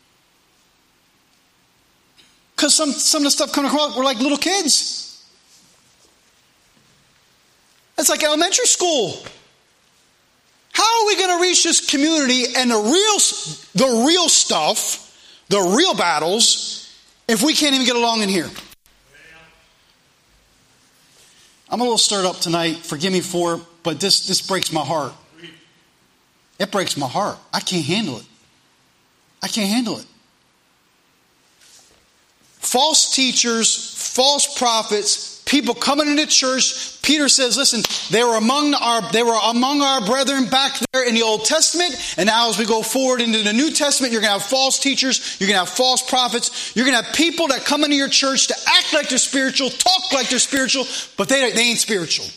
Speaker 1: Because some, some of the stuff coming across, we're like little kids. It's like elementary school. How are we going to reach this community and the real, the real stuff, the real battles, if we can't even get along in here? I'm a little stirred up tonight. Forgive me for it, but this, this breaks my heart. It breaks my heart. I can't handle it. I can't handle it. False teachers, false prophets, people coming into church. Peter says, listen, they were among our they were among our brethren back there in the Old Testament. And now as we go forward into the New Testament, you're going to have false teachers. You're going to have false prophets. You're going to have people that come into your church to act like they're spiritual, talk like they're spiritual, but they, they ain't spiritual.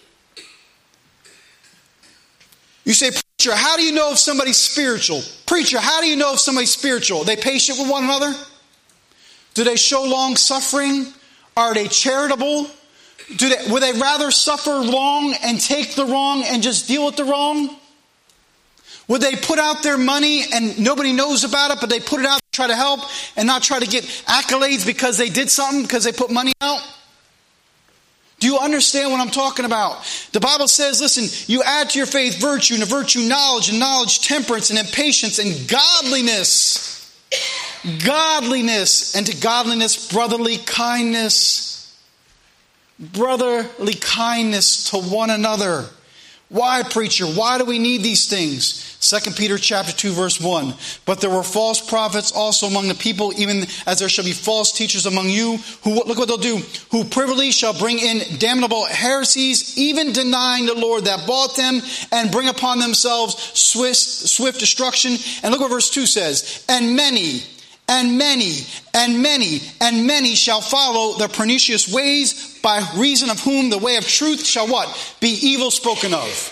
Speaker 1: You say, preacher, how do you know if somebody's spiritual? Preacher, how do you know if somebody's spiritual? Are they patient with one another? Do they show long suffering? Are they charitable? Do they, would they rather suffer wrong and take the wrong and just deal with the wrong? Would they put out their money and nobody knows about it, but they put it out to try to help and not try to get accolades because they did something, because they put money out? Do you understand what I'm talking about? The Bible says, listen, you add to your faith virtue, and to virtue knowledge, and knowledge temperance, and then patience, and godliness. Godliness, and to godliness brotherly kindness. Brotherly kindness to one another. Why, preacher? Why do we need these things? Second Peter chapter two, verse one. But there were false prophets also among the people, even as there shall be false teachers among you, who, look what they'll do, who privily shall bring in damnable heresies, even denying the Lord that bought them, and bring upon themselves swift, swift destruction. And look what verse two says. And many, And many, and many, and many shall follow their pernicious ways, by reason of whom the way of truth shall what? Be evil spoken of.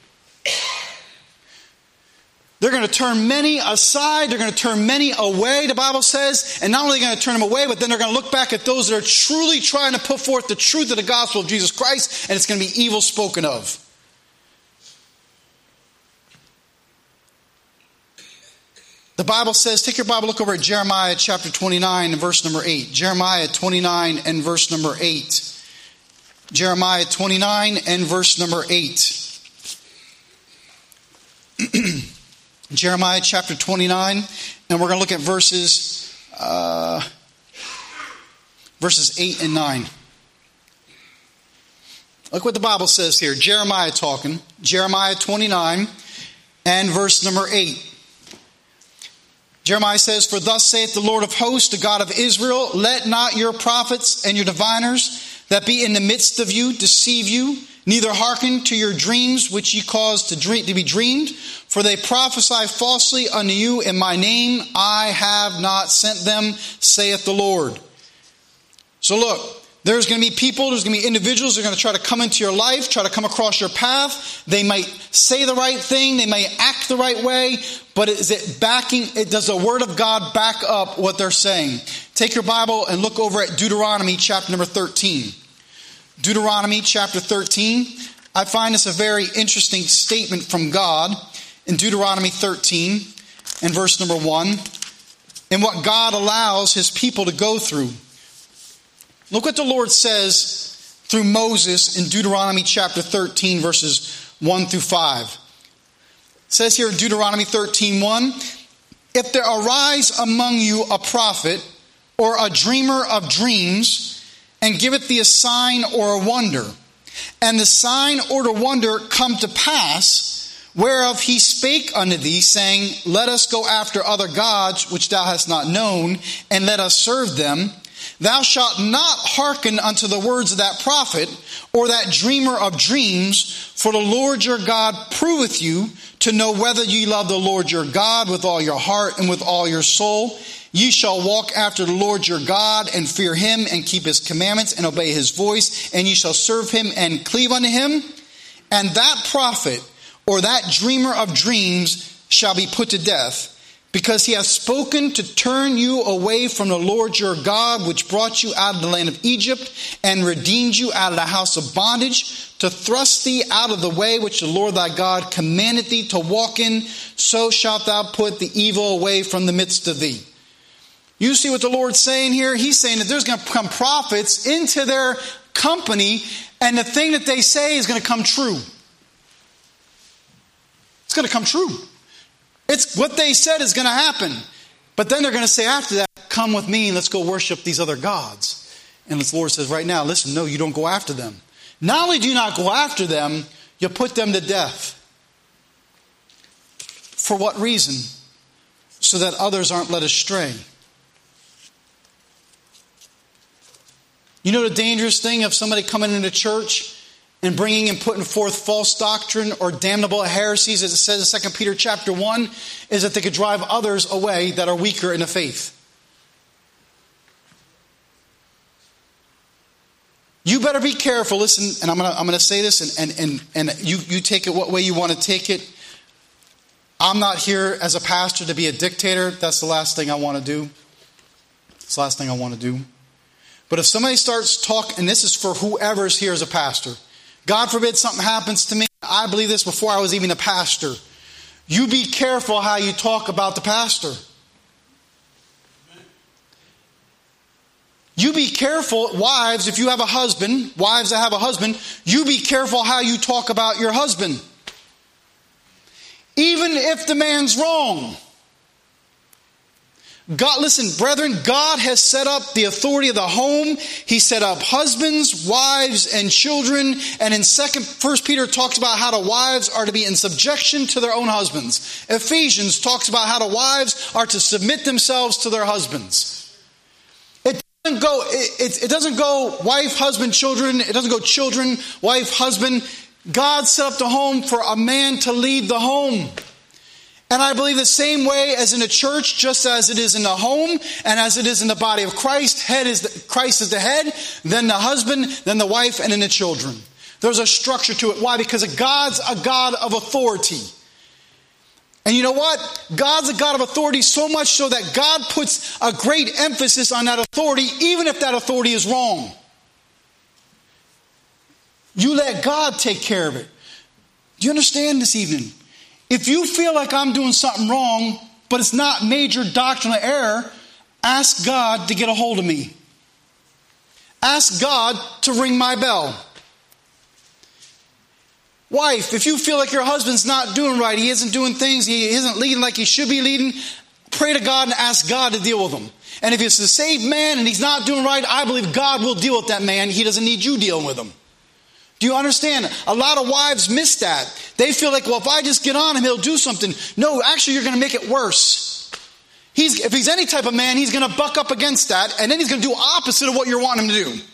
Speaker 1: They're going to turn many aside. They're going to turn many away, the Bible says. And not only are they going to turn them away, but then they're going to look back at those that are truly trying to put forth the truth of the gospel of Jesus Christ, and it's going to be evil spoken of. The Bible says, take your Bible, look over at Jeremiah chapter twenty-nine and verse number eight. Jeremiah twenty-nine and verse number eight. Jeremiah twenty-nine and verse number eight. Jeremiah chapter twenty-nine, and we're going to look at verses, uh, verses eight and nine. Look what the Bible says here. Jeremiah talking. Jeremiah twenty-nine and verse number eight. Jeremiah says, for thus saith the Lord of hosts, the God of Israel, let not your prophets and your diviners that be in the midst of you deceive you, neither hearken to your dreams which ye cause to, dream, to be dreamed, for they prophesy falsely unto you in my name. I have not sent them, saith the Lord. So look, there's going to be people, there's going to be individuals that are going to try to come into your life, try to come across your path. They might say the right thing, they may act the right way, but is it backing, it does the Word of God back up what they're saying? Take your Bible and look over at Deuteronomy chapter number thirteen. Deuteronomy chapter thirteen. I find this a very interesting statement from God in Deuteronomy thirteen and verse number one, and what God allows His people to go through. Look what the Lord says through Moses in Deuteronomy chapter thirteen, verses one through five. It says here in Deuteronomy thirteen one, if there arise among you a prophet or a dreamer of dreams, and giveth thee a sign or a wonder, and the sign or the wonder come to pass, whereof he spake unto thee, saying, let us go after other gods which thou hast not known, and let us serve them, thou shalt not hearken unto the words of that prophet or that dreamer of dreams, for the Lord your God proveth you to know whether ye love the Lord your God with all your heart and with all your soul. Ye shall walk after the Lord your God and fear him and keep his commandments and obey his voice, and ye shall serve him and cleave unto him. And that prophet or that dreamer of dreams shall be put to death, because he hath spoken to turn you away from the Lord your God, which brought you out of the land of Egypt and redeemed you out of the house of bondage, to thrust thee out of the way which the Lord thy God commanded thee to walk in. So shalt thou put the evil away from the midst of thee. You see what the Lord's saying here? He's saying that there's going to come prophets into their company, and the thing that they say is going to come true. It's going to come true. It's what they said is going to happen. But then they're going to say after that, come with me and let's go worship these other gods. And the Lord says right now, listen, no, you don't go after them. Not only do you not go after them, you put them to death. For what reason? So that others aren't led astray. You know the dangerous thing of somebody coming into church and bringing and putting forth false doctrine or damnable heresies, as it says in Second Peter chapter one, is that they could drive others away that are weaker in the faith. You better be careful. Listen, and I'm gonna I'm gonna say this, and and and, and you, you take it what way you want to take it. I'm not here as a pastor to be a dictator. That's the last thing I want to do. It's the last thing I want to do. But if somebody starts talking, and this is for whoever's here as a pastor, God forbid something happens to me. I believe this before I was even a pastor. You be careful how you talk about the pastor. You be careful, wives, if you have a husband, wives that have a husband, you be careful how you talk about your husband. Even if the man's wrong. God, listen, brethren, God has set up the authority of the home. He set up husbands, wives, and children. And in second, First Peter talks about how the wives are to be in subjection to their own husbands. Ephesians talks about how the wives are to submit themselves to their husbands. It doesn't go, it, it, it doesn't go wife, husband, children. It doesn't go children, wife, husband. God set up the home for a man to lead the home. And I believe the same way as in a church, just as it is in the home and as it is in the body of Christ, head is the, Christ is the head, then the husband, then the wife, and then the children. There's a structure to it. Why? Because God's a God of authority. And you know what? God's a God of authority so much so that God puts a great emphasis on that authority, even if that authority is wrong. You let God take care of it. Do you understand this evening? If you feel like I'm doing something wrong, but it's not major doctrinal error, ask God to get a hold of me. Ask God to ring my bell. Wife, if you feel like your husband's not doing right, he isn't doing things, he isn't leading like he should be leading, pray to God and ask God to deal with him. And if it's a saved man and he's not doing right, I believe God will deal with that man. He doesn't need you dealing with him. Do you understand? A lot of wives miss that. They feel like, well, if I just get on him, he'll do something. No, actually, you're going to make it worse. He's, if he's any type of man, he's going to buck up against that, and then he's going to do opposite of what you're wanting him to do.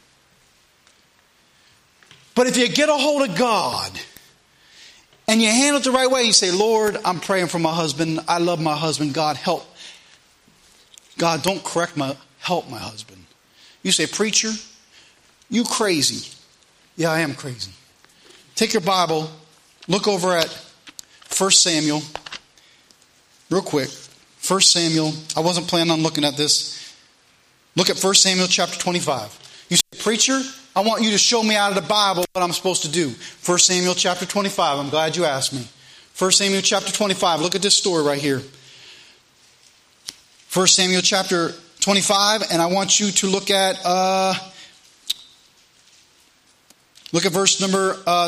Speaker 1: But if you get a hold of God and you handle it the right way, you say, Lord, I'm praying for my husband. I love my husband. God, help. God, don't correct my, help my husband. You say, preacher, you crazy. Yeah, I am crazy. Take your Bible, look over at First Samuel, real quick. First Samuel, I wasn't planning on looking at this. Look at First Samuel chapter twenty-five. You say, preacher, I want you to show me out of the Bible what I'm supposed to do. First Samuel chapter twenty-five, I'm glad you asked me. First Samuel chapter twenty-five, look at this story right here. First Samuel chapter twenty-five, and I want you to look at... Uh, Look at verse number uh,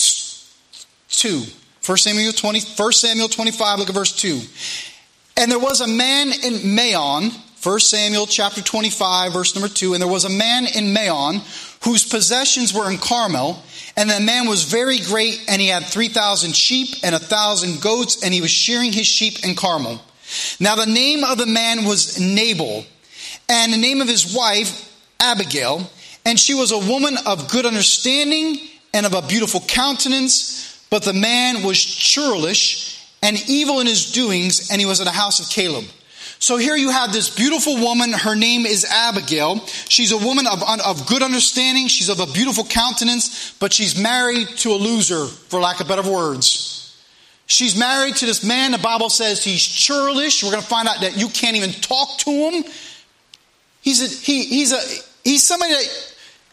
Speaker 1: two. First Samuel twenty. First Samuel twenty-five. Look at verse two. And there was a man in Maon. First Samuel chapter twenty-five, verse number two. And there was a man in Maon whose possessions were in Carmel. And the man was very great, and he had three thousand sheep and a thousand goats, and he was shearing his sheep in Carmel. Now the name of the man was Nabal, and the name of his wife Abigail. And she was a woman of good understanding and of a beautiful countenance. But the man was churlish and evil in his doings, and he was in the house of Caleb. So here you have this beautiful woman. Her name is Abigail. She's a woman of, of good understanding. She's of a beautiful countenance, but she's married to a loser, for lack of better words. She's married to this man. The Bible says he's churlish. We're going to find out that you can't even talk to him. He's a, he, he's a, he's somebody that...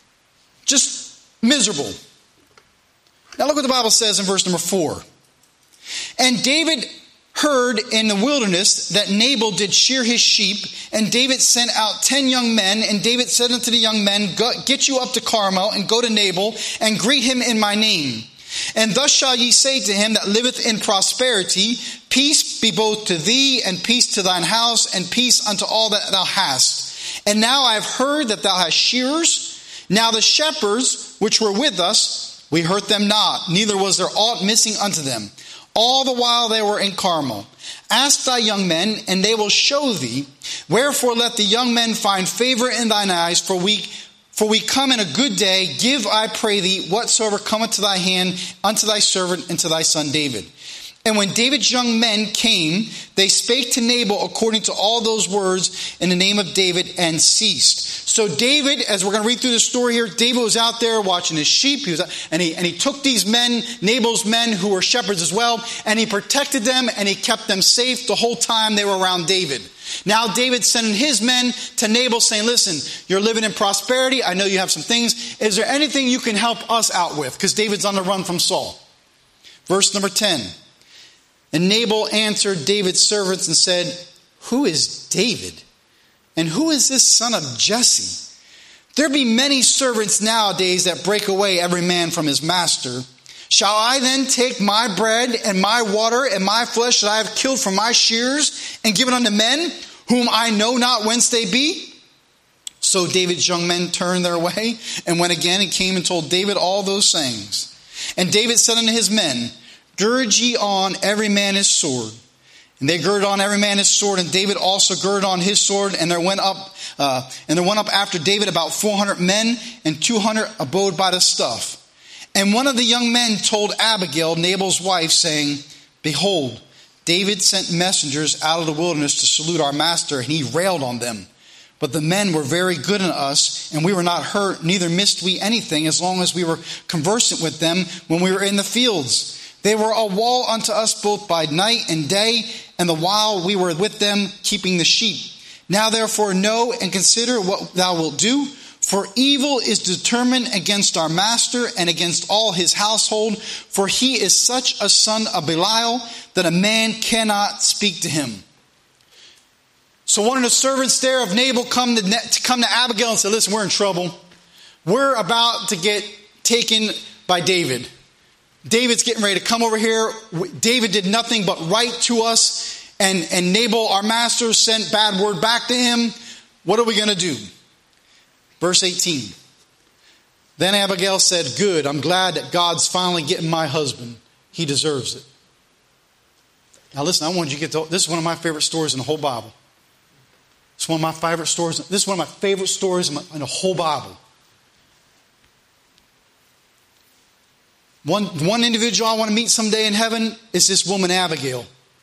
Speaker 1: just miserable. Now look what the Bible says in verse number four. And David heard in the wilderness that Nabal did shear his sheep, and David sent out ten young men, and David said unto the young men, get you up to Carmel, and go to Nabal, and greet him in my name. And thus shall ye say to him that liveth in prosperity, peace be both to thee, and peace to thine house, and peace unto all that thou hast. And now I have heard that thou hast shearers. Now the shepherds which were with us, we hurt them not, neither was there aught missing unto them, all the while they were in Carmel. Ask thy young men, and they will show thee. Wherefore let the young men find favor in thine eyes, for we for we come in a good day. Give, I pray thee, whatsoever cometh to thy hand unto thy servant and to thy son David. And when David's young men came, they spake to Nabal according to all those words in the name of David, and ceased. So David, as we're going to read through the story here, David was out there watching his sheep. He was, and he and he took these men, Nabal's men, who were shepherds as well, and he protected them, and he kept them safe the whole time they were around David. Now David sending his men to Nabal saying, listen, you're living in prosperity. I know you have some things. Is there anything you can help us out with? Because David's on the run from Saul. Verse number ten. And Nabal answered David's servants and said, who is David? And who is this son of Jesse? There be many servants nowadays that break away every man from his master. Shall I then take my bread and my water and my flesh that I have killed from my shears and give it unto men whom I know not whence they be? So David's young men turned their way and went again and came and told David all those things. And David said unto his men, gird ye on every man his sword. And they girded on every man his sword, and David also girded on his sword. And there went up, uh, and there went up after David about four hundred men, and two hundred abode by the stuff. And one of the young men told Abigail, Nabal's wife, saying, behold, David sent messengers out of the wilderness to salute our master, and he railed on them. But the men were very good in us, and we were not hurt, neither missed we anything, as long as we were conversant with them when we were in the fields. They were a wall unto us both by night and day, and the while we were with them keeping the sheep. Now therefore know and consider what thou wilt do, for evil is determined against our master and against all his household, for he is such a son of Belial that a man cannot speak to him. So one of the servants there of Nabal come to, to come to Abigail and say, listen, we're in trouble. We're about to get taken by David. David's getting ready to come over here. David did nothing but right to us. And, and Nabal, our master, sent bad word back to him. What are we going to do? Verse eighteen. Then Abigail said, good, I'm glad that God's finally getting my husband. He deserves it. Now listen, I want you to get to, this is one of my favorite stories in the whole Bible. It's one of my favorite stories. This is one of my favorite stories in, my, in the whole Bible. One, one individual I want to meet someday in heaven is this woman, Abigail.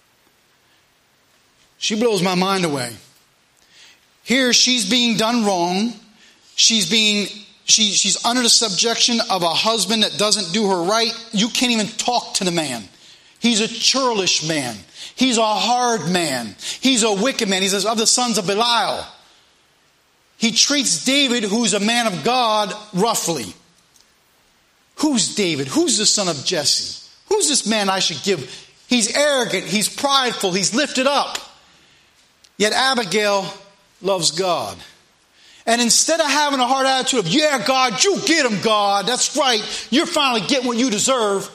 Speaker 1: She blows my mind away. Here she's being done wrong. She's being, she, she's under the subjection of a husband that doesn't do her right. You can't even talk to the man. He's a churlish man. He's a hard man. He's a wicked man. He says, of the sons of Belial. He treats David, who's a man of God, roughly. Who's David? Who's the son of Jesse? Who's this man I should give? He's arrogant. He's prideful. He's lifted up. Yet Abigail loves God. And instead of having a hard attitude of, yeah, God, you get him, God. That's right. You're finally getting what you deserve.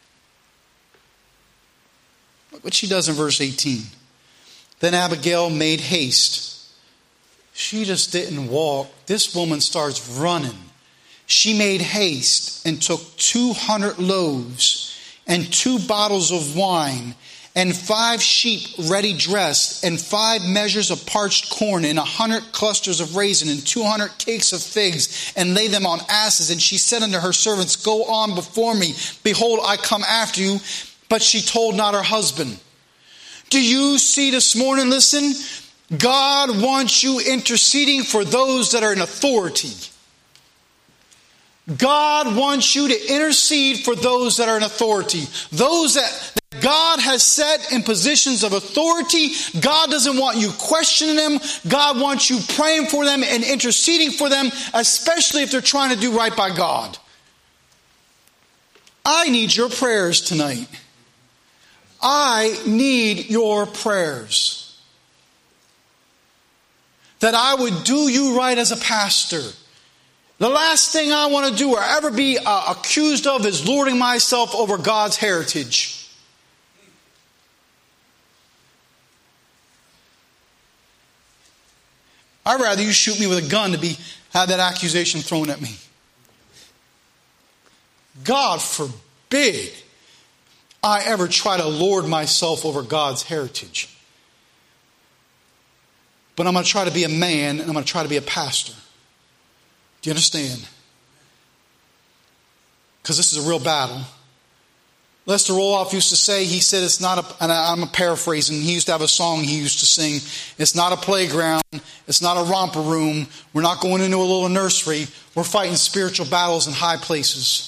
Speaker 1: Look what she does in verse eighteen. Then Abigail made haste. She just didn't walk. This woman starts running. She made haste and took two hundred loaves and two bottles of wine and five sheep ready dressed and five measures of parched corn and a hundred clusters of raisin and two hundred cakes of figs and lay them on asses. And she said unto her servants, go on before me. Behold, I come after you. But she told not her husband. Do you see this morning? Listen, God wants you interceding for those that are in authority. God wants you to intercede for those that are in authority. Those that, that God has set in positions of authority. God doesn't want you questioning them. God wants you praying for them and interceding for them, especially if they're trying to do right by God. I need your prayers tonight. I need your prayers. That I would do you right as a pastor. The last thing I want to do or ever be uh, accused of is lording myself over God's heritage. I'd rather you shoot me with a gun to be have that accusation thrown at me. God forbid I ever try to lord myself over God's heritage. But I'm going to try to be a man and I'm going to try to be a pastor. Do you understand? Because this is a real battle. Lester Roloff used to say, he said it's not a, and I'm paraphrasing, he used to have a song he used to sing, it's not a playground, it's not a romper room, we're not going into a little nursery, we're fighting spiritual battles in high places.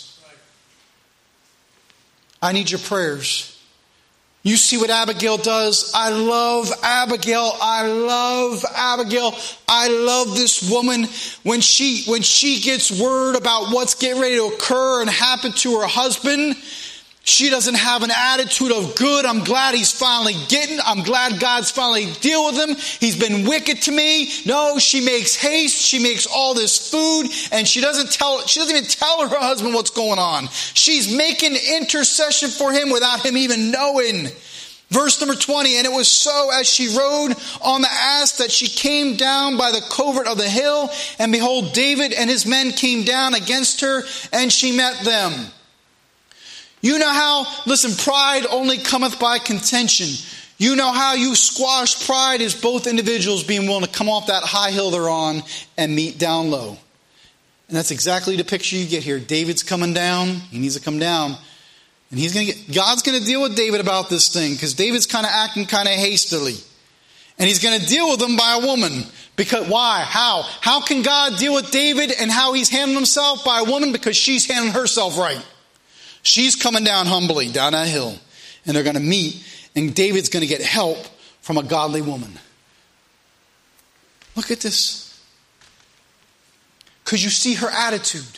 Speaker 1: I need your prayers. You see what Abigail does? I love Abigail. I love Abigail. I love this woman. When she, when she gets word about what's getting ready to occur and happen to her husband, she doesn't have an attitude of good. I'm glad he's finally getting. I'm glad God's finally deal with him. He's been wicked to me. No, she makes haste. She makes all this food and she doesn't tell, she doesn't even tell her husband what's going on. She's making intercession for him without him even knowing. Verse number twenty, and it was so as she rode on the ass that she came down by the covert of the hill, and behold, David and his men came down against her, and she met them. You know how, listen, pride only cometh by contention. You know how you squash pride is both individuals being willing to come off that high hill they're on and meet down low. And that's exactly the picture you get here. David's coming down. He needs to come down. And he's going to get, God's going to deal with David about this thing because David's kind of acting kind of hastily. And he's going to deal with him by a woman. Because why? How? How can God deal with David and how he's handling himself by a woman? Because she's handling herself right. She's coming down humbly, down that hill. And they're going to meet. And David's going to get help from a godly woman. Look at this. Because you see her attitude.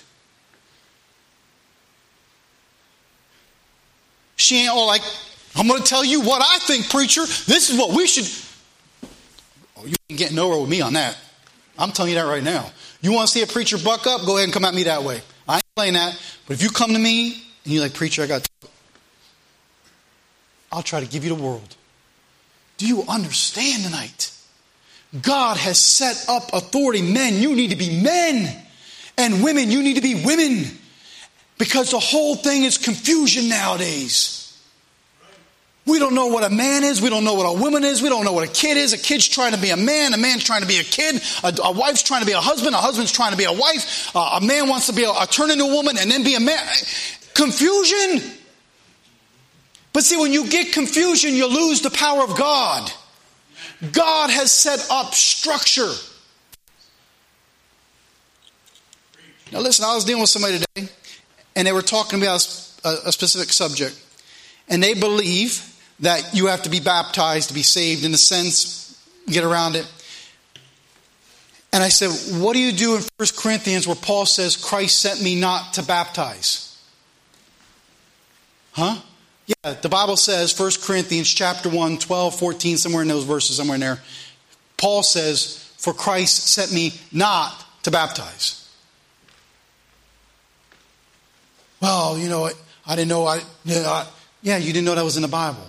Speaker 1: She ain't all like, I'm going to tell you what I think, preacher. This is what we should... Oh, you ain't getting nowhere with me on that. I'm telling you that right now. You want to see a preacher buck up? Go ahead and come at me that way. I ain't playing that. But if you come to me and you're like, preacher, I got... I'll try to give you the world. Do you understand tonight? God has set up authority. Men, you need to be men. And women, you need to be women. Because the whole thing is confusion nowadays. We don't know what a man is. We don't know what a woman is. We don't know what a kid is. A kid's trying to be a man. A man's trying to be a kid. A, a wife's trying to be a husband. A husband's trying to be a wife. Uh, a man wants to be a, a turn into a woman and then be a man. Confusion. But see, when you get confusion, you lose the power of God. God has set up structure. Now listen, I was dealing with somebody today, and they were talking about a, a specific subject. And they believe that you have to be baptized to be saved, in a sense, get around it. And I said, what do you do in First Corinthians where Paul says, Christ sent me not to baptize? Huh? Yeah, the Bible says, First Corinthians chapter one, twelve, fourteen, somewhere in those verses, somewhere in there. Paul says, for Christ sent me not to baptize. Well, you know, I didn't know, I, you know, I yeah, you didn't know that was in the Bible.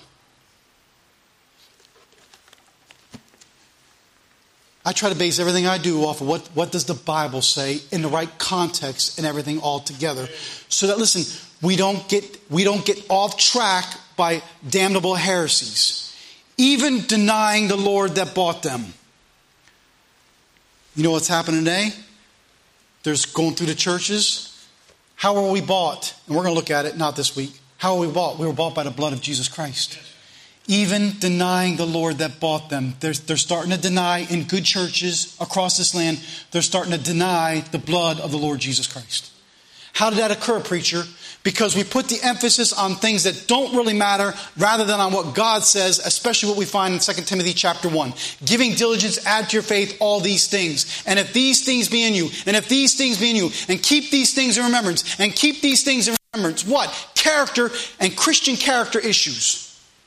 Speaker 1: I try to base everything I do off of what, what does the Bible say in the right context and everything all together. So that, listen, we don't get we don't get off track by damnable heresies. Even denying the Lord that bought them. You know what's happening today? There's going through the churches. How are we bought? And we're going to look at it, not this week. How are we bought? We were bought by the blood of Jesus Christ. Even denying the Lord that bought them. They're, they're starting to deny in good churches across this land. They're starting to deny the blood of the Lord Jesus Christ. How did that occur, preacher? Because we put the emphasis on things that don't really matter rather than on what God says, especially what we find in Second Timothy chapter one. Giving diligence, add to your faith all these things. And if these things be in you, and if these things be in you, and keep these things in remembrance, and keep these things in remembrance. What? Character and Christian character issues.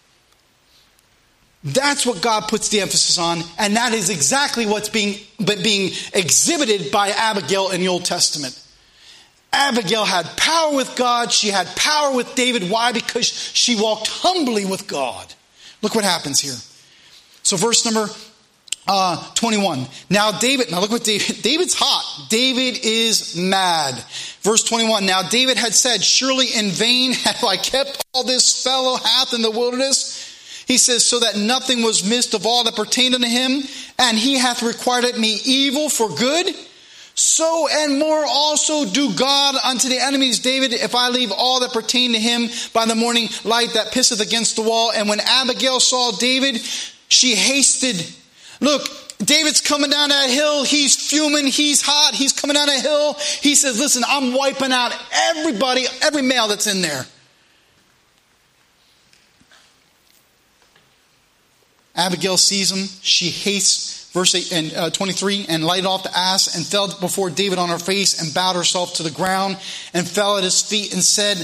Speaker 1: That's what God puts the emphasis on, and that is exactly what's being, being exhibited by Abigail in the Old Testament. Abigail had power with God. She had power with David. Why? Because she walked humbly with God. Look what happens here. So verse number uh, twenty-one. Now David, now look what David, David's hot. David is mad. Verse twenty-one. Now David had said, surely in vain have I kept all this fellow hath in the wilderness. He says, so that nothing was missed of all that pertained unto him, and he hath requited me evil for good. So and more also do God unto the enemies, David, if I leave all that pertain to him by the morning light that pisseth against the wall. And when Abigail saw David, she hasted. Look, David's coming down that hill. He's fuming. He's hot. He's coming down that hill. He says, listen, I'm wiping out everybody, every male that's in there. Abigail sees him. She hates, verse eight and uh, twenty-three, and lighted off the ass and fell before David on her face and bowed herself to the ground and fell at his feet and said,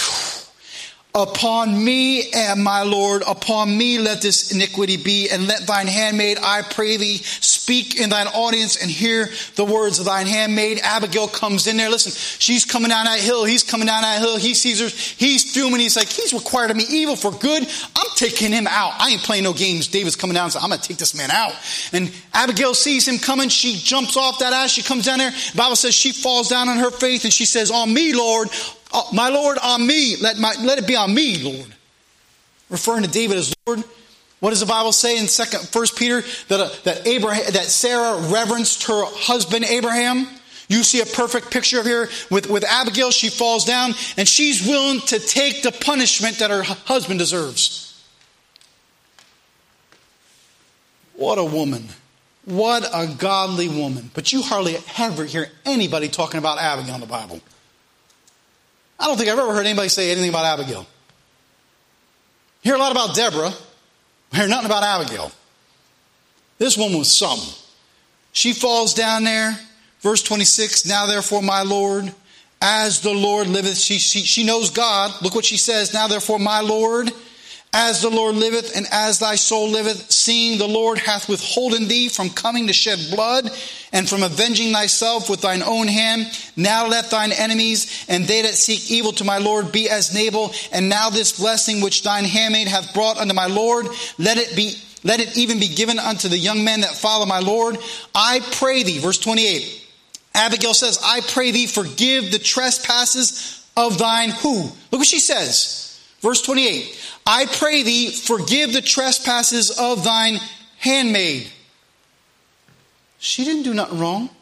Speaker 1: upon me, and my Lord, upon me let this iniquity be, and let thine handmaid, I pray thee, speak in thine audience and hear the words of thine handmaid. Abigail comes in there. Listen, she's coming down that hill. He's coming down that hill. He sees her. He's fuming. He's like, he's required of me evil for good. I'm taking him out. I ain't playing no games. David's coming down and says, I'm going to take this man out. And Abigail sees him coming. She jumps off that ass. She comes down there. The Bible says she falls down on her faith and she says, on me, Lord, oh, my Lord, on me. Let my let it be on me, Lord. Referring to David as Lord. What does the Bible say in Second First Peter that uh, that Abraham that Sarah reverenced her husband Abraham? You see a perfect picture of here with, with Abigail. She falls down and she's willing to take the punishment that her husband deserves. What a woman. What a godly woman. But you hardly ever hear anybody talking about Abigail in the Bible. I don't think I've ever heard anybody say anything about Abigail. You hear a lot about Deborah. I hear nothing about Abigail. This woman was some. She falls down there. Verse twenty-six, now therefore, my Lord, as the Lord liveth, she, she, she knows God. Look what she says. Now therefore, my Lord, as the Lord liveth, and as thy soul liveth, seeing the Lord hath withholden thee from coming to shed blood, and from avenging thyself with thine own hand, now let thine enemies and they that seek evil to my Lord be as Nabal, and now this blessing which thine handmaid hath brought unto my Lord, let it be let it even be given unto the young men that follow my Lord. I pray thee, verse twenty-eight. Abigail says, I pray thee, forgive the trespasses of thine who? Look what she says. Verse twenty-eight. I pray thee, forgive the trespasses of thine handmaid. She didn't do nothing wrong.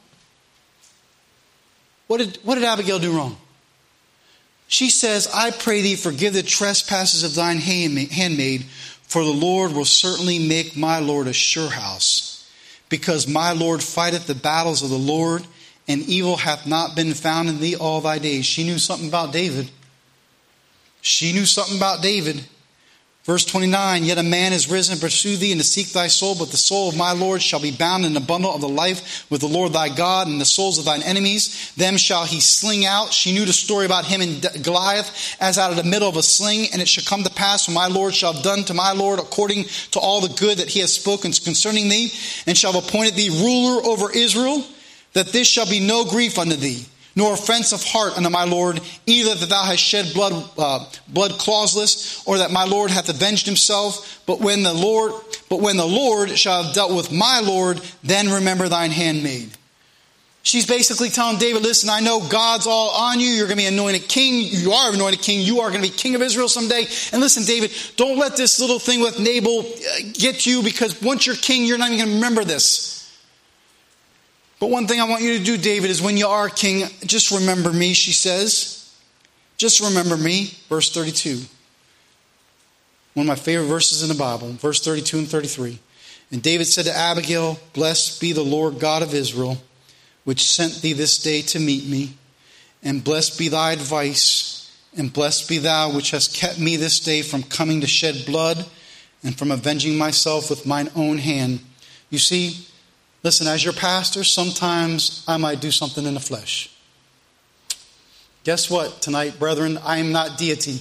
Speaker 1: What did, what did Abigail do wrong? She says, I pray thee, forgive the trespasses of thine handmaid, for the Lord will certainly make my Lord a sure house, because my Lord fighteth the battles of the Lord, and evil hath not been found in thee all thy days. She knew something about David. She knew something about David. Verse twenty-nine, yet a man is risen to pursue thee and to seek thy soul, but the soul of my Lord shall be bound in the bundle of the life with the Lord thy God, and the souls of thine enemies, them shall he sling out. She knew the story about him and Goliath as out of the middle of a sling, and it shall come to pass when my Lord shall have done to my Lord according to all the good that he has spoken concerning thee, and shall have appointed thee ruler over Israel, that this shall be no grief unto thee, nor offense of heart unto my Lord, either that thou hast shed blood, uh, blood clauseless, or that my Lord hath avenged himself. But when the Lord, but when the Lord shall have dealt with my Lord, then remember thine handmaid. She's basically telling David, listen, I know God's all on you. You're going to be anointed king. You are anointed king. You are going to be king of Israel someday. And listen, David, don't let this little thing with Nabal get you, because once you're king, you're not even going to remember this. But one thing I want you to do, David, is when you are king, just remember me, she says. Just remember me. Verse thirty-two. One of my favorite verses in the Bible. Verse thirty-two and thirty-three. And David said to Abigail, blessed be the Lord God of Israel, which sent thee this day to meet me. And blessed be thy advice. And blessed be thou, which hast kept me this day from coming to shed blood, and from avenging myself with mine own hand. You see, listen, as your pastor, sometimes I might do something in the flesh. Guess what tonight, brethren? I am not deity.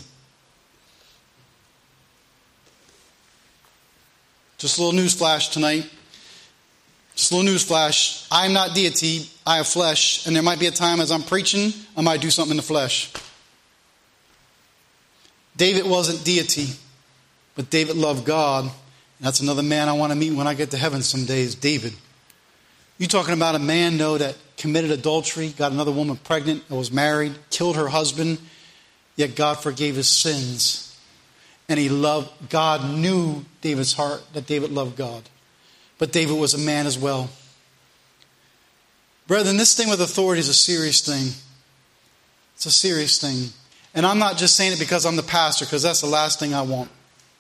Speaker 1: Just a little news flash tonight. Just a little news flash. I am not deity. I have flesh. And there might be a time as I'm preaching, I might do something in the flesh. David wasn't deity, but David loved God. That's another man I want to meet when I get to heaven someday, is David. You talking about a man, though, that committed adultery, got another woman pregnant, was married, killed her husband, yet God forgave his sins. And he loved, God knew David's heart, that David loved God. But David was a man as well. Brethren, this thing with authority is a serious thing. It's a serious thing. And I'm not just saying it because I'm the pastor, because that's the last thing I want.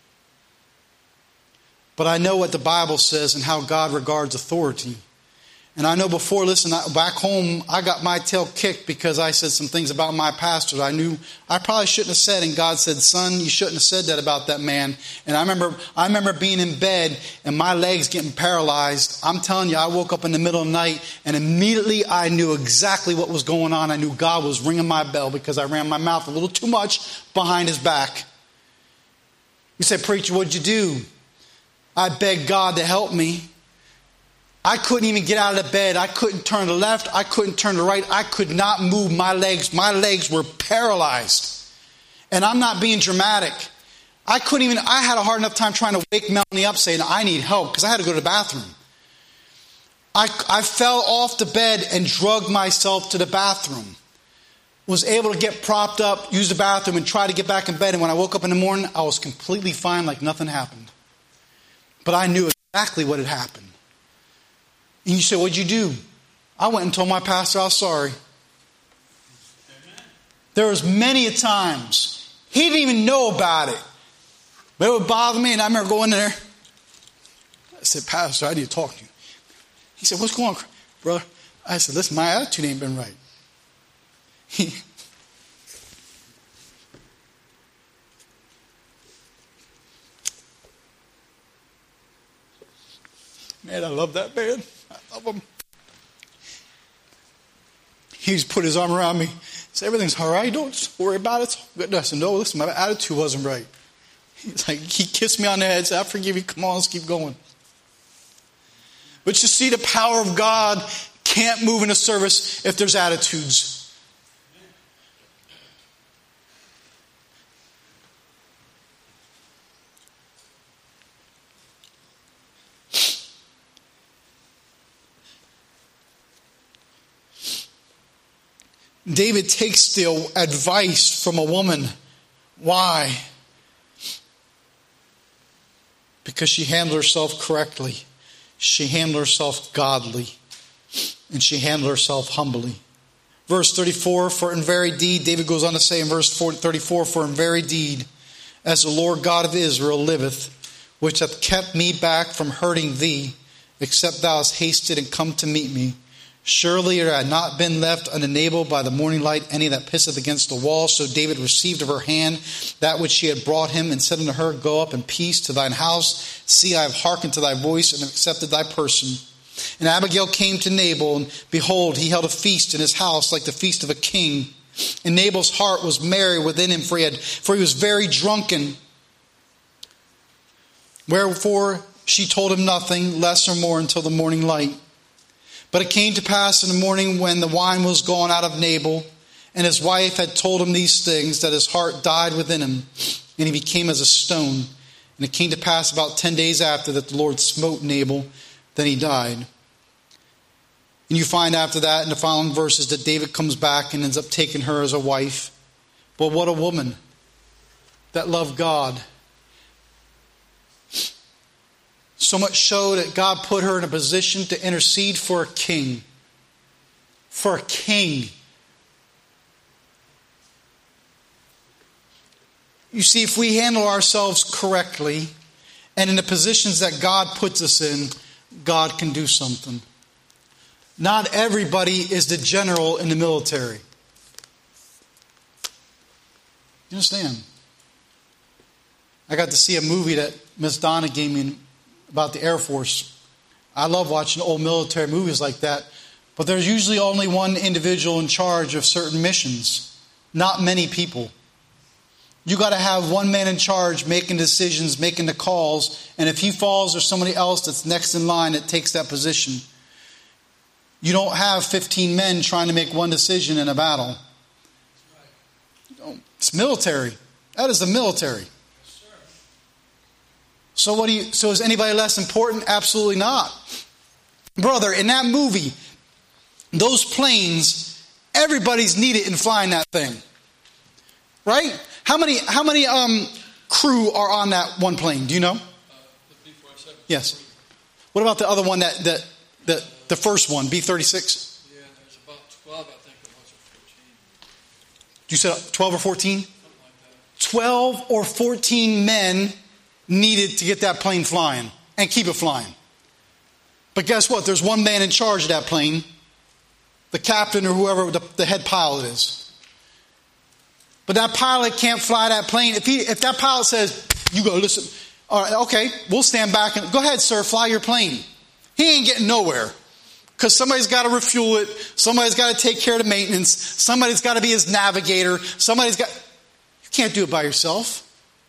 Speaker 1: But I know what the Bible says and how God regards authority. And I know before, listen, back home, I got my tail kicked because I said some things about my pastor I knew I probably shouldn't have said. And God said, son, you shouldn't have said that about that man. And I remember I remember being in bed and my legs getting paralyzed. I'm telling you, I woke up in the middle of the night and immediately I knew exactly what was going on. I knew God was ringing my bell because I ran my mouth a little too much behind his back. You say, preacher, what'd you do? I begged God to help me. I couldn't even get out of the bed. I couldn't turn to the left. I couldn't turn to the right. I could not move my legs. My legs were paralyzed. And I'm not being dramatic. I couldn't even, I had a hard enough time trying to wake Melanie up saying, I need help, because I had to go to the bathroom. I, I fell off the bed and drugged myself to the bathroom. Was able to get propped up, use the bathroom, and try to get back in bed. And when I woke up in the morning, I was completely fine, like nothing happened. But I knew exactly what had happened. And you say, what'd you do? I went and told my pastor I was sorry. There was many a times. He didn't even know about it. But it would bother me, and I remember going there. I said, Pastor, I need to talk to you. He said, what's going on, brother? I said, listen, my attitude ain't been right. He, man, I love that man. I love him. He just put his arm around me. He said, everything's all right. Don't worry about it. It's all good. I said, no, listen, my attitude wasn't right. He's like, he kissed me on the head, said, I forgive you. Come on, let's keep going. But you see, the power of God can't move in a service if there's attitudes. David takes the advice from a woman. Why? Because she handled herself correctly. She handled herself godly. And she handled herself humbly. Verse thirty-four, for in very deed, David goes on to say in verse thirty-four, for in very deed, as the Lord God of Israel liveth, which hath kept me back from hurting thee, except thou hast hasted and come to meet me. Surely there had not been left unenabled by the morning light any that pisseth against the wall. So David received of her hand that which she had brought him, and said unto her, go up in peace to thine house. See, I have hearkened to thy voice, and have accepted thy person. And Abigail came to Nabal, and behold, he held a feast in his house like the feast of a king. And Nabal's heart was merry within him, for he, had, for he was very drunken. Wherefore she told him nothing, less or more, until the morning light. But it came to pass in the morning, when the wine was gone out of Nabal, and his wife had told him these things, that his heart died within him, and he became as a stone. And it came to pass about ten days after that the Lord smote Nabal, then he died. And you find after that in the following verses that David comes back and ends up taking her as a wife. But what a woman that loved God. So much so that God put her in a position to intercede for a king. For a king. You see, if we handle ourselves correctly and in the positions that God puts us in, God can do something. Not everybody is the general in the military. You understand? I got to see a movie that Miss Donna gave me about the Air Force. I love watching old military movies like that. But there's usually only one individual in charge of certain missions. Not many people. You got to have one man in charge making decisions, making the calls. And if he falls, there's somebody else that's next in line that takes that position. You don't have fifteen men trying to make one decision in a battle. It's military. That is the military. So what do you, so is anybody less important? Absolutely not. Brother, in that movie, those planes, everybody's needed in flying that thing. Right? How many how many um, crew are on that one plane? Do you know? Uh,
Speaker 10: the B forty-seven.
Speaker 1: Yes. What about the other one, that, that, that the first one, B thirty-six?
Speaker 10: Yeah, there's about twelve, I think it was, or fourteen.
Speaker 1: You said twelve or fourteen?
Speaker 10: Something like that.
Speaker 1: twelve or fourteen men needed to get that plane flying and keep it flying. But guess what? There's one man in charge of that plane, the captain or whoever the, the head pilot is. But that pilot can't fly that plane. If he, if that pilot says, you go listen, all right, okay, we'll stand back and go ahead, sir, fly your plane. He ain't getting nowhere. Because somebody's got to refuel it. Somebody's got to take care of the maintenance. Somebody's got to be his navigator. Somebody's got, you can't do it by yourself.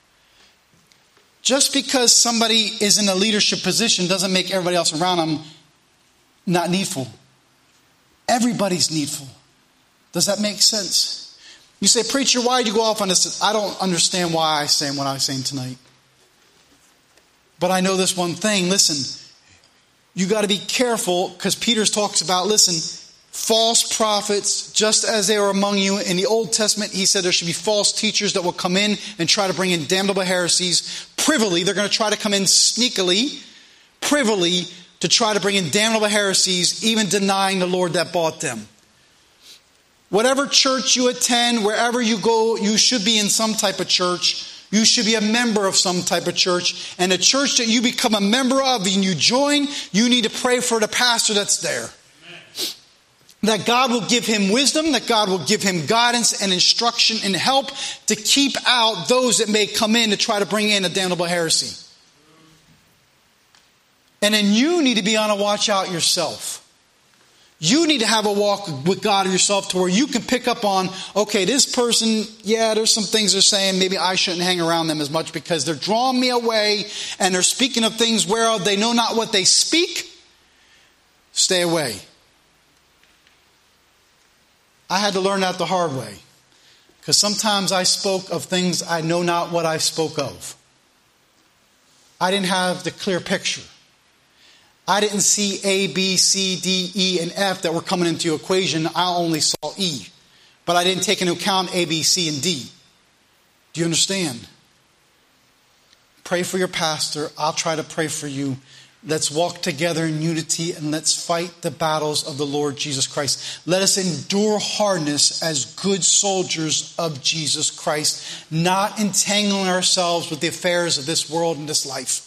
Speaker 1: Just because somebody is in a leadership position doesn't make everybody else around them not needful. Everybody's needful. Does that make sense? You say, preacher, why do you go off on this? I don't understand why I say what I'm saying tonight. But I know this one thing. Listen, you got to be careful, because Peter talks about, listen, false prophets, just as they were among you. In the Old Testament, he said there should be false teachers that will come in and try to bring in damnable heresies. Privily, they're going to try to come in sneakily, privily, to try to bring in damnable heresies, even denying the Lord that bought them. Whatever church you attend, wherever you go, you should be in some type of church. You should be a member of some type of church. And the church that you become a member of and you join, you need to pray for the pastor that's there. That God will give him wisdom, that God will give him guidance and instruction and help to keep out those that may come in to try to bring in a damnable heresy. And then you need to be on a watch out yourself. You need to have a walk with God yourself to where you can pick up on, okay, this person, yeah, there's some things they're saying, maybe I shouldn't hang around them as much because they're drawing me away and they're speaking of things whereof they know not what they speak. Stay away. I had to learn that the hard way. Because sometimes I spoke of things I know not what I spoke of. I didn't have the clear picture. I didn't see A, B, C, D, E, and F that were coming into the equation. I only saw E. But I didn't take into account A, B, C, and D. Do you understand? Pray for your pastor. I'll try to pray for you. Let's walk together in unity and let's fight the battles of the Lord Jesus Christ. Let us endure hardness as good soldiers of Jesus Christ, not entangling ourselves with the affairs of this world and this life.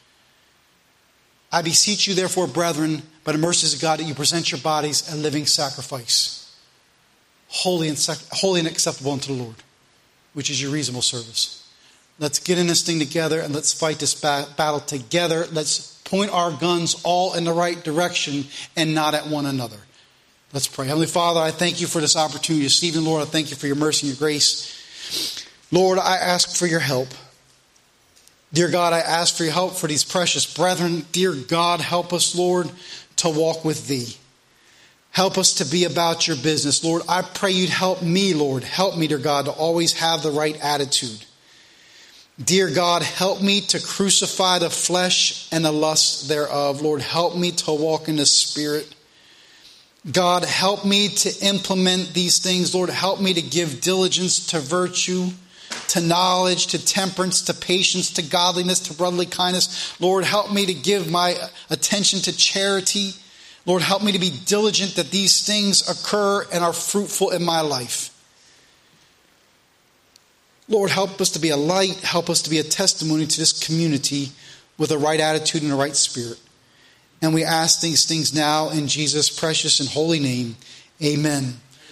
Speaker 1: I beseech you, therefore, brethren, by the mercies of God, that you present your bodies a living sacrifice, holy and, sec- holy and acceptable unto the Lord, which is your reasonable service. Let's get in this thing together and let's fight this ba- battle together. Let's point our guns all in the right direction and not at one another. Let's pray. Heavenly Father, I thank you for this opportunity this evening. Lord, I thank you for your mercy and your grace. Lord, I ask for your help. Dear God, I ask for your help for these precious brethren. Dear God, help us, Lord, to walk with thee. Help us to be about your business. Lord, I pray you'd help me, Lord. Help me, dear God, to always have the right attitude. Dear God, help me to crucify the flesh and the lust thereof. Lord, help me to walk in the Spirit. God, help me to implement these things. Lord, help me to give diligence to virtue, to knowledge, to temperance, to patience, to godliness, to brotherly kindness. Lord, help me to give my attention to charity. Lord, help me to be diligent that these things occur and are fruitful in my life. Lord, help us to be a light. Help us to be a testimony to this community with a right attitude and a right spirit. And we ask these things now in Jesus' precious and holy name. Amen.